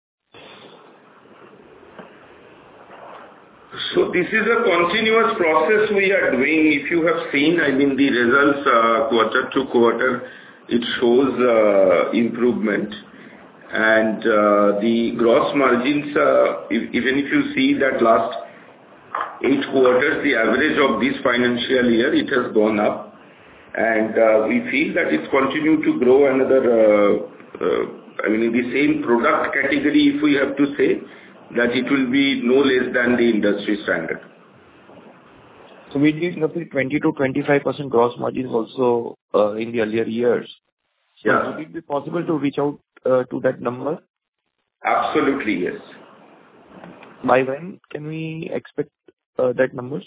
So this is a continuous process we are doing. If you have seen, I mean, the results uh, quarter to quarter, it shows uh, improvement. And uh, the gross margins, uh, if, even if you see that last eight quarters, the average of this financial year, it has gone up. And uh, we feel that it's continued to grow another, uh, uh, I mean, in the same product category, if we have to say, that it will be no less than the industry standard. So we did roughly twenty to twenty-five percent gross margins also uh, in the earlier years. So yeah. Would it be possible to reach out uh, to that number? Absolutely, yes. By when can we expect uh, that numbers?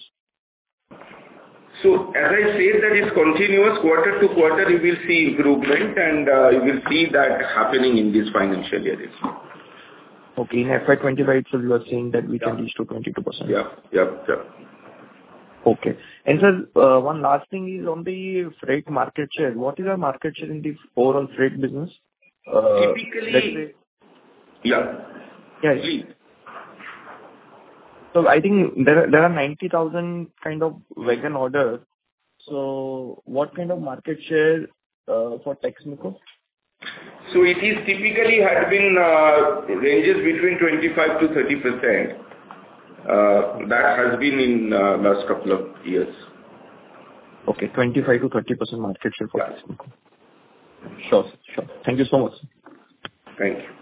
So as I said, that is continuous quarter to quarter, you will see improvement, and uh, you will see that happening in this financial year. Okay, in F Y twenty-five, so you are saying that we yeah. can reach to twenty-two percent. Yeah, yeah, yeah. Okay. And sir, uh, one last thing is on the freight market share. What is our market share in the overall freight business? Uh, Typically, yeah. Yeah. Please. So I think there are, there are ninety thousand kind of wagon orders. So what kind of market share uh, for Texmaco? So it is typically had been uh, ranges between twenty-five to thirty percent. Uh, that has been in uh, last couple of years. Okay, twenty-five to thirty percent market share for yeah. Texmaco. Sure, sure. Thank you so much. Thank you.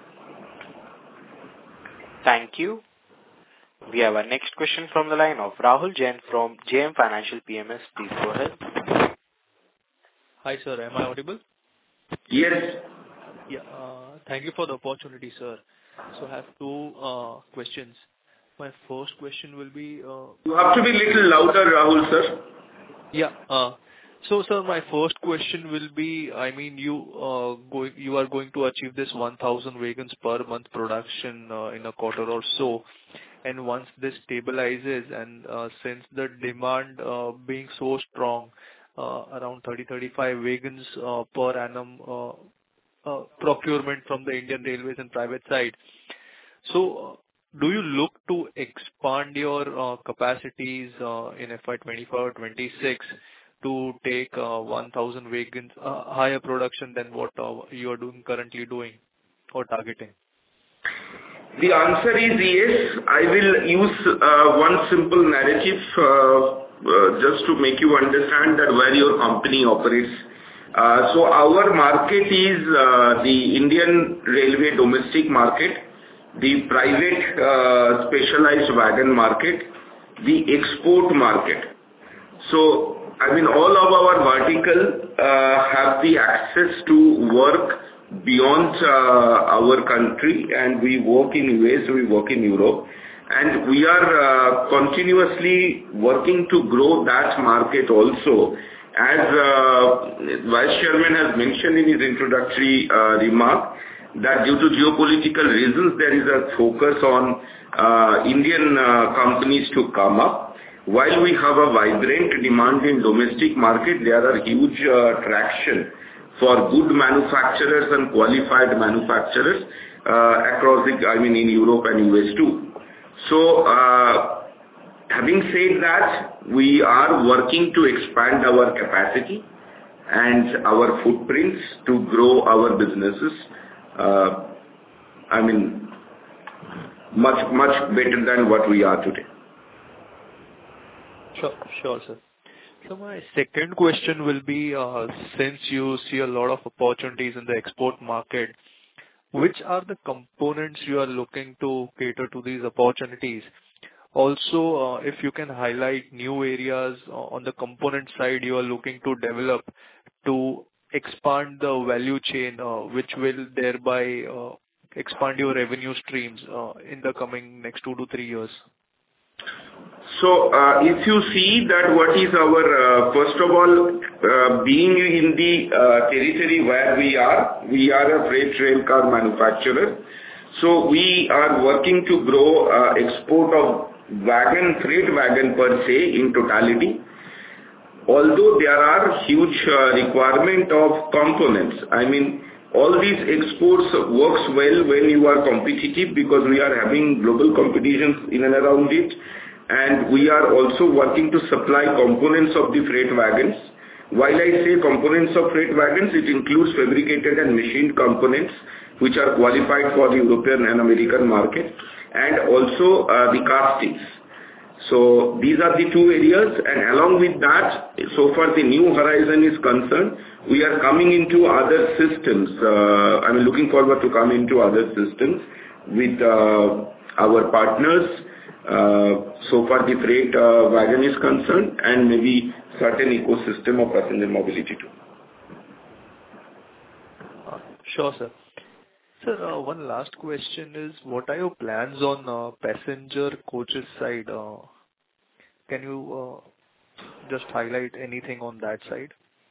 Thank you. We have our next question from the line of Rahul Jain from J M Financial P M S. Please go ahead. Hi, sir. Am I audible? Yes. Yeah. Uh, thank you for the opportunity, sir. So I have two uh, questions. My first question will be... Uh, you have to be a little louder, Rahul, sir. Yeah. Uh, so, sir, my first question will be, I mean, you uh, going, you are going to achieve this one thousand wagons per month production uh, in a quarter or so. And once this stabilizes, and uh, since the demand uh, being so strong, uh, around thirty to thirty-five wagons uh, per annum uh, uh, procurement from the Indian Railways and private side. So, uh, do you look to expand your uh, capacities uh, in F Y twenty-four or twenty-six to take uh, one thousand wagons, uh, higher production than what uh, you are doing currently doing or targeting? The answer is yes. I will use uh, one simple narrative uh, uh, just to make you understand that where your company operates. Uh, so our market is uh, the Indian Railway domestic market, the private uh, specialized wagon market, the export market. So, I mean, all of our vertical uh, have the access to work beyond uh, our country, and we work in U S, we work in Europe, and we are uh, continuously working to grow that market also. As uh, Vice Chairman has mentioned in his introductory uh, remark, that due to geopolitical reasons, there is a focus on uh, Indian uh, companies to come up. While we have a vibrant demand in domestic market, there are huge uh, traction for good manufacturers and qualified manufacturers uh, across the, I mean, in Europe and U S too. So, uh, having said that, we are working to expand our capacity and our footprints to grow our businesses. Uh, I mean, much, much better than what we are today. Sure, sure, sir. So my second question will be, uh, since you see a lot of opportunities in the export market, which are the components you are looking to cater to these opportunities? Also, uh, if you can highlight new areas on the component side you are looking to develop to expand the value chain, uh, which will thereby uh, expand your revenue streams uh, in the coming next two to three years. So, uh, if you see that what is our, uh, first of all, uh, being in the uh, territory where we are, we are a freight rail car manufacturer. So, we are working to grow uh, export of wagon, freight wagon per se in totality. Although there are huge uh, requirement of components. I mean, all these exports works well when you are competitive because we are having global competitions in and around it. And we are also working to supply components of the freight wagons. While I say components of freight wagons, it includes fabricated and machined components which are qualified for the European and American market, and also uh, the castings. So these are the two areas, and along with that, so far the new horizon is concerned, we are coming into other systems. Uh, I'm looking forward to come into other systems with uh, our partners. Uh, so far the freight uh, wagon is concerned, and maybe certain ecosystem of passenger mobility too. Uh, sure, sir. Sir, uh, one last question is, what are your plans on uh, passenger coaches side? Uh, can you uh, just highlight anything on that side?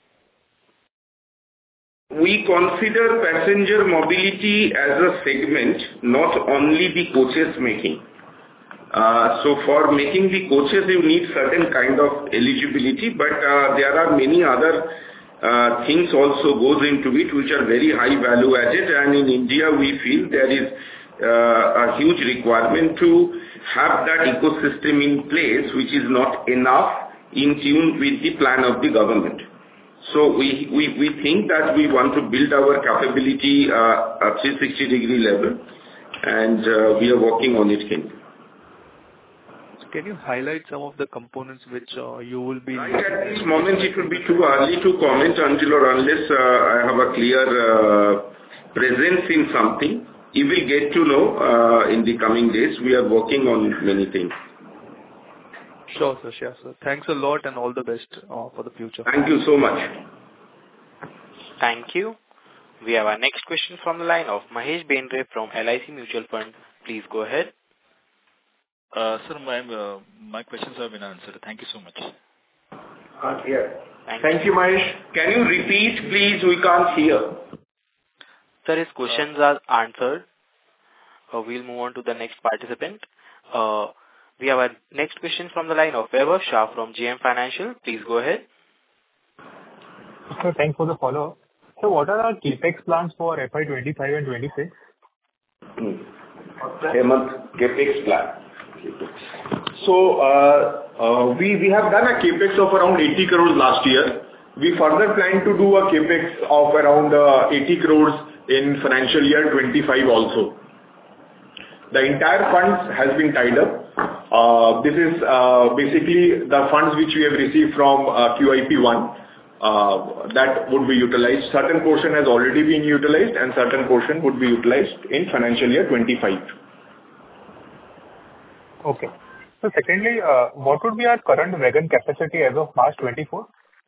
We consider passenger mobility as a segment, not only the coaches making. Uh, so for making the coaches, you need certain kind of eligibility, but uh, there are many other uh, things also goes into it, which are very high value added. And in India, we feel there is uh, a huge requirement to have that ecosystem in place, which is not enough in tune with the plan of the government. So we, we, we think that we want to build our capability uh, at three sixty degree level, and uh, we are working on it. Ken. Can you highlight some of the components which uh, you will be... Right at this moment, it will be too early to comment until or unless uh, I have a clear uh, presence in something. You will get to know uh, in the coming days. We are working on many things. Sure, sir. Sure, sir. Thanks a lot and all the best uh, for the future. Thank you so much. Thank you. We have our next question from the line of Mahesh Bendre from L I C Mutual Fund. Please go ahead. Uh, sir, my, uh, my questions have been answered. Thank you so much. Can't hear. Thank, Thank you, Mahesh. Can you repeat, please? We can't hear. Sir, his questions are answered. Uh, we'll move on to the next participant. Uh, we have our next question from the line of Vaibhav Shah from J M Financial. Please go ahead. So thanks for the follow-up. So what are our capex plans for F Y twenty-five and twenty-six? Hemant, capex plan. So, uh, uh, we, we have done a capex of around eighty crores last year. We further plan to do a capex of around uh, eighty crores in financial year twenty-five also. The entire funds has been tied up. Uh, This is uh, basically the funds which we have received from uh, Q I P one. Uh, that would be utilized. Certain portion has already been utilized and certain portion would be utilized in financial year twenty-five. Okay. So secondly, uh, what would be our current wagon capacity as of March twenty-four?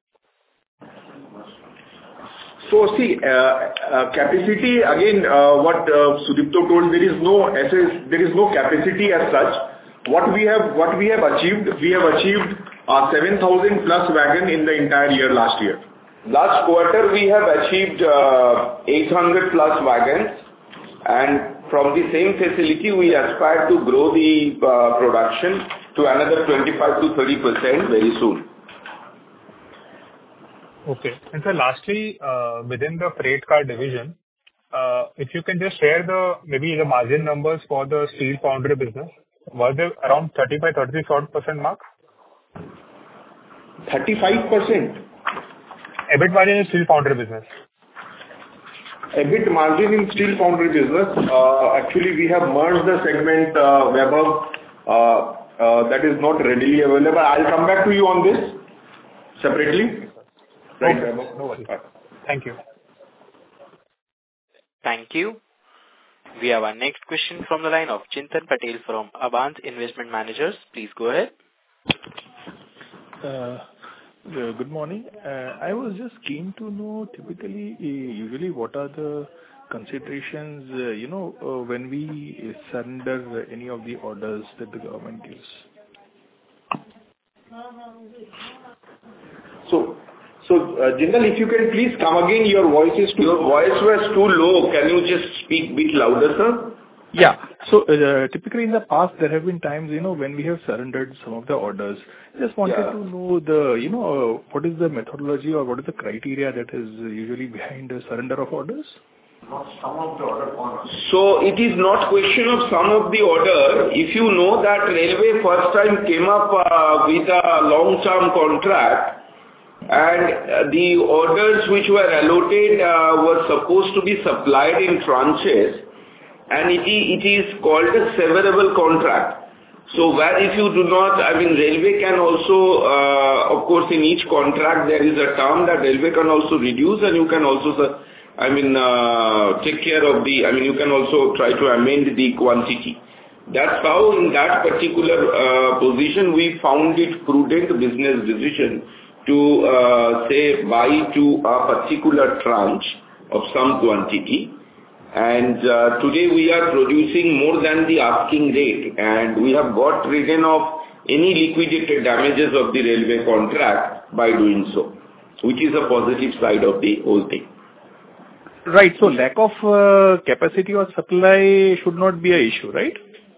So see, uh, uh, capacity, again, uh, what uh, Sudipto told, there is no S S, there is no capacity as such. What we have, what we have achieved, we have achieved uh, seven thousand plus wagon in the entire year last year. Last quarter, we have achieved uh, eight hundred plus wagons, and from the same facility, we aspire to grow the uh, production to another twenty-five to thirty percent very soon. Okay. And so lastly, uh, within the freight car division, uh, if you can just share the, maybe the margin numbers for the steel foundry business. Was it around thirty-five, thirty-four percent mark? thirty-five percent? EBIT margin in steel foundry business. EBIT margin in steel foundry business, uh, actually we have merged the segment uh, above, uh, uh, that is not readily available. I'll come back to you on this separately. Right, okay. No worries. Thank you. Thank you. We have our next question from the line of Chintan Patel from Abans Investment Managers. Please go ahead. Uh, Uh, good morning. Uh, I was just keen to know typically, uh, usually what are the considerations, uh, you know, uh, when we surrender any of the orders that the government gives? So, so uh, Jindal, if you can please come again, your voice is too... Your voice was too low. Can you just speak a bit louder, sir? Yeah. So, uh, typically in the past, there have been times, you know, when we have surrendered some of the orders. Just wanted Yeah. to know the, you know, uh, what is the methodology or what is the criteria that is usually behind the surrender of orders? Some of the order. So it is not question of sum of the order. If you know that railway first time came up uh, with a long-term contract, and uh, the orders which were allotted uh, were supposed to be supplied in tranches, and it is, it is called a severable contract. So where if you do not, I mean, railway can also, uh, of course, in each contract there is a term that railway can also reduce, and you can also, I mean, uh, take care of the, I mean, you can also try to amend the quantity. That's how in that particular uh, position we found it prudent business decision to uh, say buy to a particular tranche of some quantity. And uh, today we are producing more than the asking rate, and we have got rid of any liquidated damages of the railway contract by doing so, which is a positive side of the whole thing. Right. So lack of uh, capacity or supply should not be an issue, right?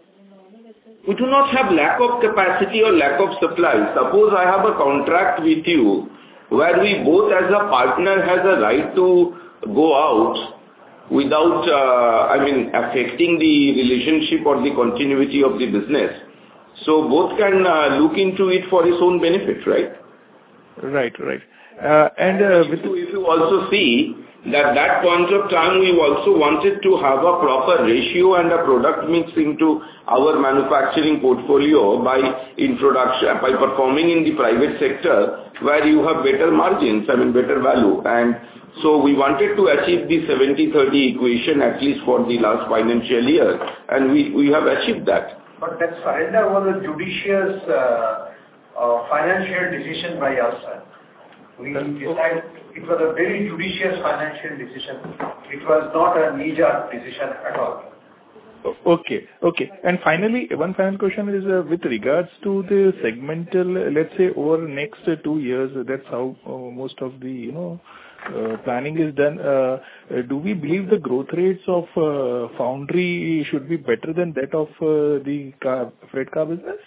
We do not have lack of capacity or lack of supply. Suppose I have a contract with you where we both as a partner has a right to go out without, uh, I mean, affecting the relationship or the continuity of the business. So both can uh, look into it for its own benefit, right? Right, right. Uh, and uh, if, you, if you also see that that point of time we also wanted to have a proper ratio and a product mix into our manufacturing portfolio by introduction, by performing in the private sector where you have better margins, I mean better value. And so we wanted to achieve the seventy thirty equation at least for the last financial year, and we, we have achieved that. But that surrender was a judicious uh, uh, financial decision by us. We decided it was a very judicious financial decision. It was not a knee-jerk decision at all. Okay, okay. And finally, one final question is uh, with regards to the segmental, let's say over next uh, two years, that's how uh, most of the, you know, uh, planning is done. Uh, uh, do we believe the growth rates of uh, foundry should be better than that of uh, the car, freight car business?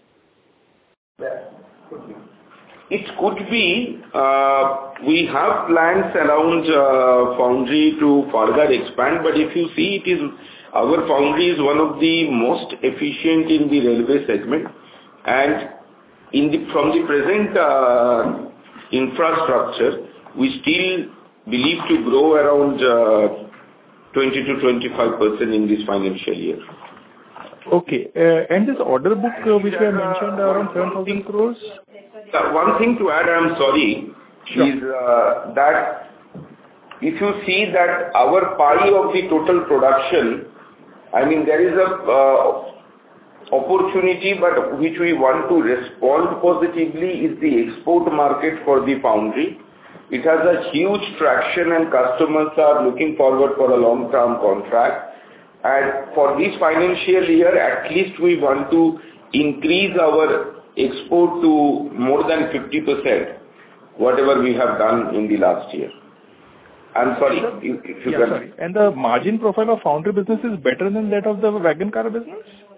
Yeah, could be. It could be. Uh, we have plans around uh, foundry to further expand, but if you see, it is our foundry is one of the most efficient in the railway segment, and in the from the present uh, infrastructure, we still believe to grow around uh, twenty to twenty-five percent in this financial year. Okay. Uh, and this order book uh, which we have mentioned around seven thousand crores? Uh, one thing to add, I'm sorry, sure. is uh, that if you see that our pie of the total production, I mean, there is a uh, opportunity, but which we want to respond positively is the export market for the foundry. It has a huge traction and customers are looking forward for a long-term contract. And for this financial year, at least we want to increase our export to more than fifty percent, whatever we have done in the last year. I'm sorry. If, if you yeah, can... sorry. And the margin profile of foundry business is better than that of the wagon car business?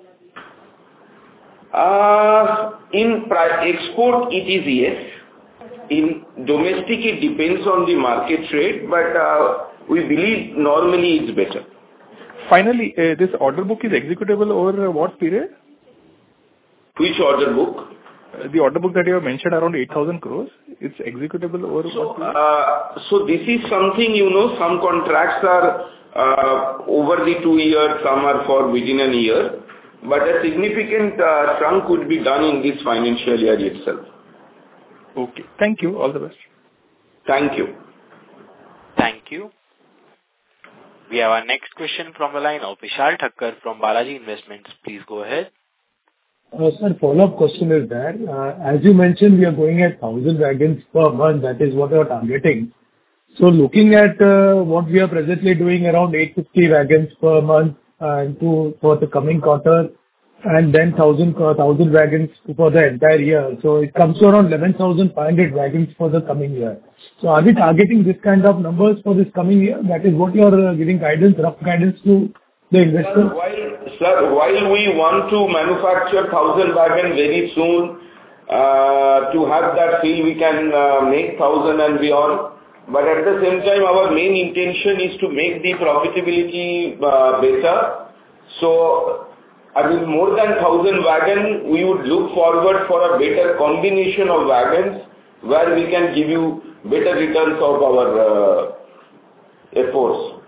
Uh, in export, it is yes. In domestic, it depends on the market rate, but uh, we believe normally it's better. Finally, uh, this order book is executable over uh, what period? Which order book? Uh, the order book that you have mentioned around eight thousand crores, it's executable over so, what period? Uh, so this is something, you know, some contracts are uh, over the two years, some are for within a year, but a significant uh, chunk could be done in this financial year itself. Okay. Thank you. All the best. Thank you. Thank you. We have our next question from the line of Vishal Thakkar from Balaji Investments. Please go ahead. Uh, sir, follow-up question is that, uh, as you mentioned, we are going at one thousand wagons per month. That is what we are targeting. So looking at uh, what we are presently doing, around eight hundred fifty wagons per month uh, to, for the coming quarter, and then one thousand wagons for the entire year. So it comes to around eleven thousand five hundred wagons for the coming year. So are we targeting this kind of numbers for this coming year? That is what you are uh, giving guidance, rough guidance to the investors? Sir, while, sir, while we want to manufacture one thousand wagons very soon, uh, to have that feel we can uh, make one thousand and beyond. But at the same time, our main intention is to make the profitability uh, better. So, I mean, more than one thousand wagons, we would look forward for a better combination of wagons where we can give you better returns of our uh, efforts.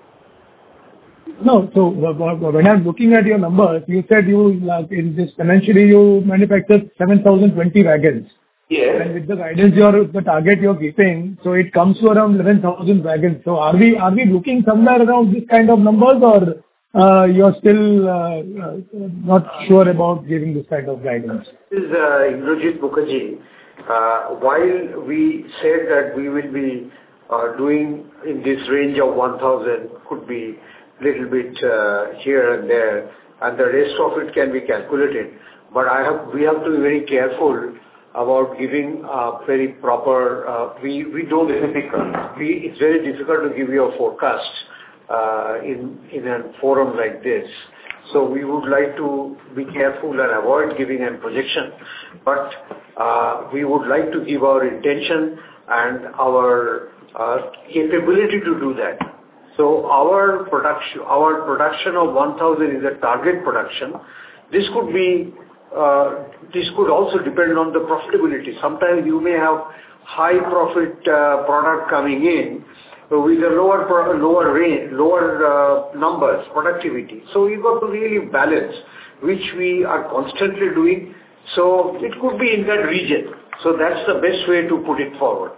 No, so when I'm looking at your numbers, you said you, like, in this financially, you manufactured seven thousand twenty wagons. Yes. And with the guidance you're, the target you're keeping, so it comes to around eleven thousand wagons. So are we, are we looking somewhere around this kind of numbers, or uh, you're still uh, uh, not sure about giving this kind of guidance? This is uh, Indrajit Mukherjee. Uh, while we said that we will be uh, doing in this range of one thousand, could be little bit uh, here and there, and the rest of it can be calculated. But I have, we have to be very careful about giving a very proper, uh, we, we don't, we, it's very difficult to give you a forecast uh, in, in a forum like this. So we would like to be careful and avoid giving a projection, but uh, we would like to give our intention and our uh, capability to do that. So our production, our production of one thousand is a target production. This could be, uh, this could also depend on the profitability. Sometimes you may have high profit uh, product coming in with a lower pro lower range, lower uh, numbers, productivity. So we got to really balance, which we are constantly doing. So it could be in that region. So that's the best way to put it forward.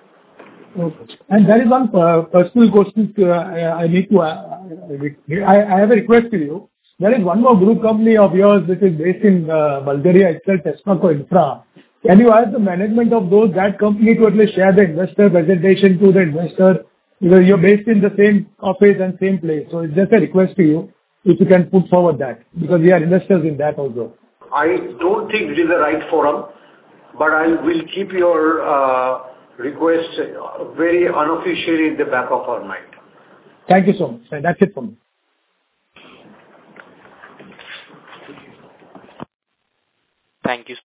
Okay. And there is one uh, personal question to, uh, I need to, uh, I, I have a request to you. There is one more group company of yours which is based in uh, Bulgaria itself, Tesmaco Infra. Can you ask the management of those, that company to at least share the investor presentation to the investor? Because you're based in the same office and same place. So it's just a request to you if you can put forward that, because we are investors in that also. I don't think it is the right forum, but I will keep your uh, request very unofficially in the back of our mind. Thank you so much. That's it for me. Thank you.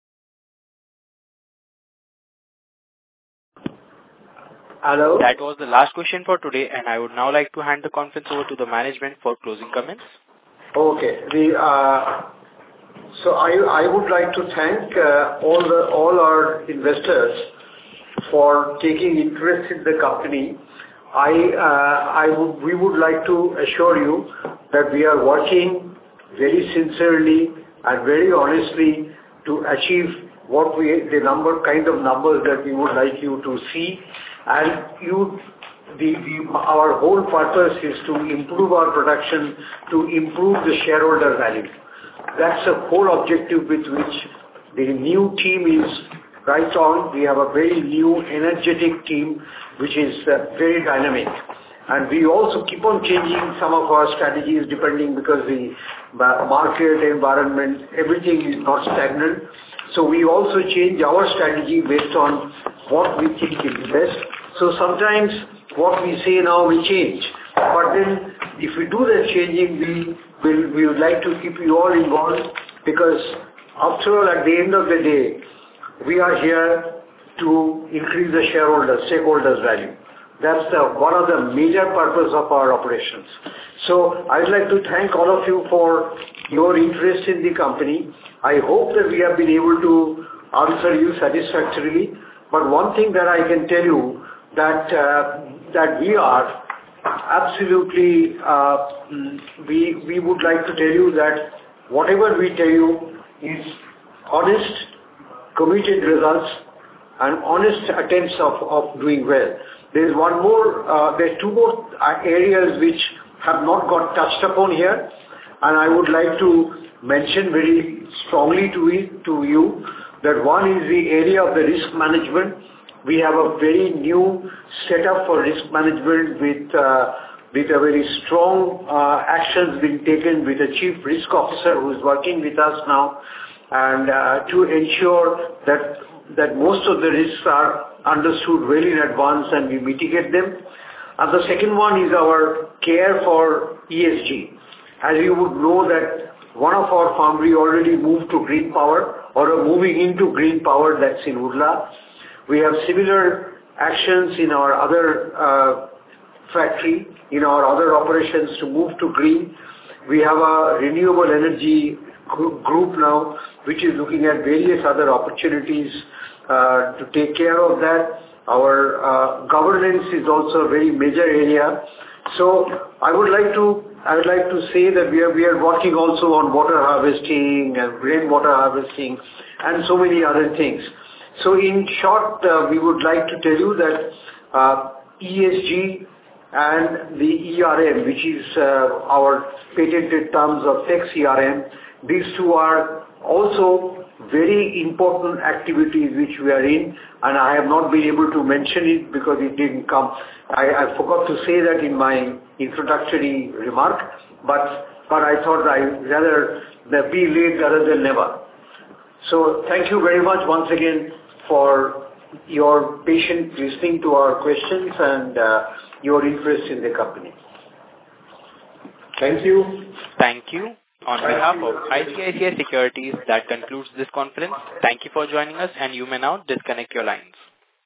Hello? That was the last question for today, and I would now like to hand the conference over to the management for closing comments. Okay. The, uh, so I, I would like to thank uh, all the all our investors for taking interest in the company. I, uh, I would, we would like to assure you that we are working very sincerely and very honestly to achieve what we, the number, kind of numbers that we would like you to see. And you, the, the, our whole purpose is to improve our production, to improve the shareholder value. That's the whole objective with which the new team is right on. We have a very new, energetic team, which is uh, very dynamic. And we also keep on changing some of our strategies depending because the market environment, everything is not stagnant. So we also change our strategy based on what we think is best. So sometimes what we say now will change. But then if we do that changing, we will, we would like to keep you all involved because after all, at the end of the day, we are here to increase the shareholder, stakeholders value. That's the, one of the major purpose of our operations. So I'd like to thank all of you for your interest in the company. I hope that we have been able to answer you satisfactorily. But one thing that I can tell you that uh, that we are absolutely, uh, we we would like to tell you that whatever we tell you is honest, committed results, and honest attempts of, of doing well. There's one more, uh, there's two more areas which have not got touched upon here, and I would like to mention very strongly to it, to you that one is the area of the risk management. We have a very new setup for risk management with uh, with a very strong uh, actions being taken with a chief risk officer who is working with us now, and uh, to ensure that that most of the risks are understood well in advance and we mitigate them. And the second one is our care for E S G. As you would know that one of our foundry already moved to green power or are moving into green power, that's in Urla. We have similar actions in our other uh, factory, in our other operations to move to green. We have a renewable energy group now, which is looking at various other opportunities uh, to take care of that. Our uh, governance is also a very major area. So I would like to I would like to say that we are we are working also on water harvesting and rainwater harvesting and so many other things. So in short, uh, we would like to tell you that uh, E S G and the E R M, which is uh, our patented terms of Tech C R M, these two are also very important activities which we are in, and I have not been able to mention it because it didn't come. I, I forgot to say that in my introductory remark, but but I thought I'd rather be late rather than never. So thank you very much once again for your patient listening to our questions and uh, your interest in the company. Thank you. Thank you. On behalf of I C I C I Securities, that concludes this conference. Thank you for joining us, and you may now disconnect your lines.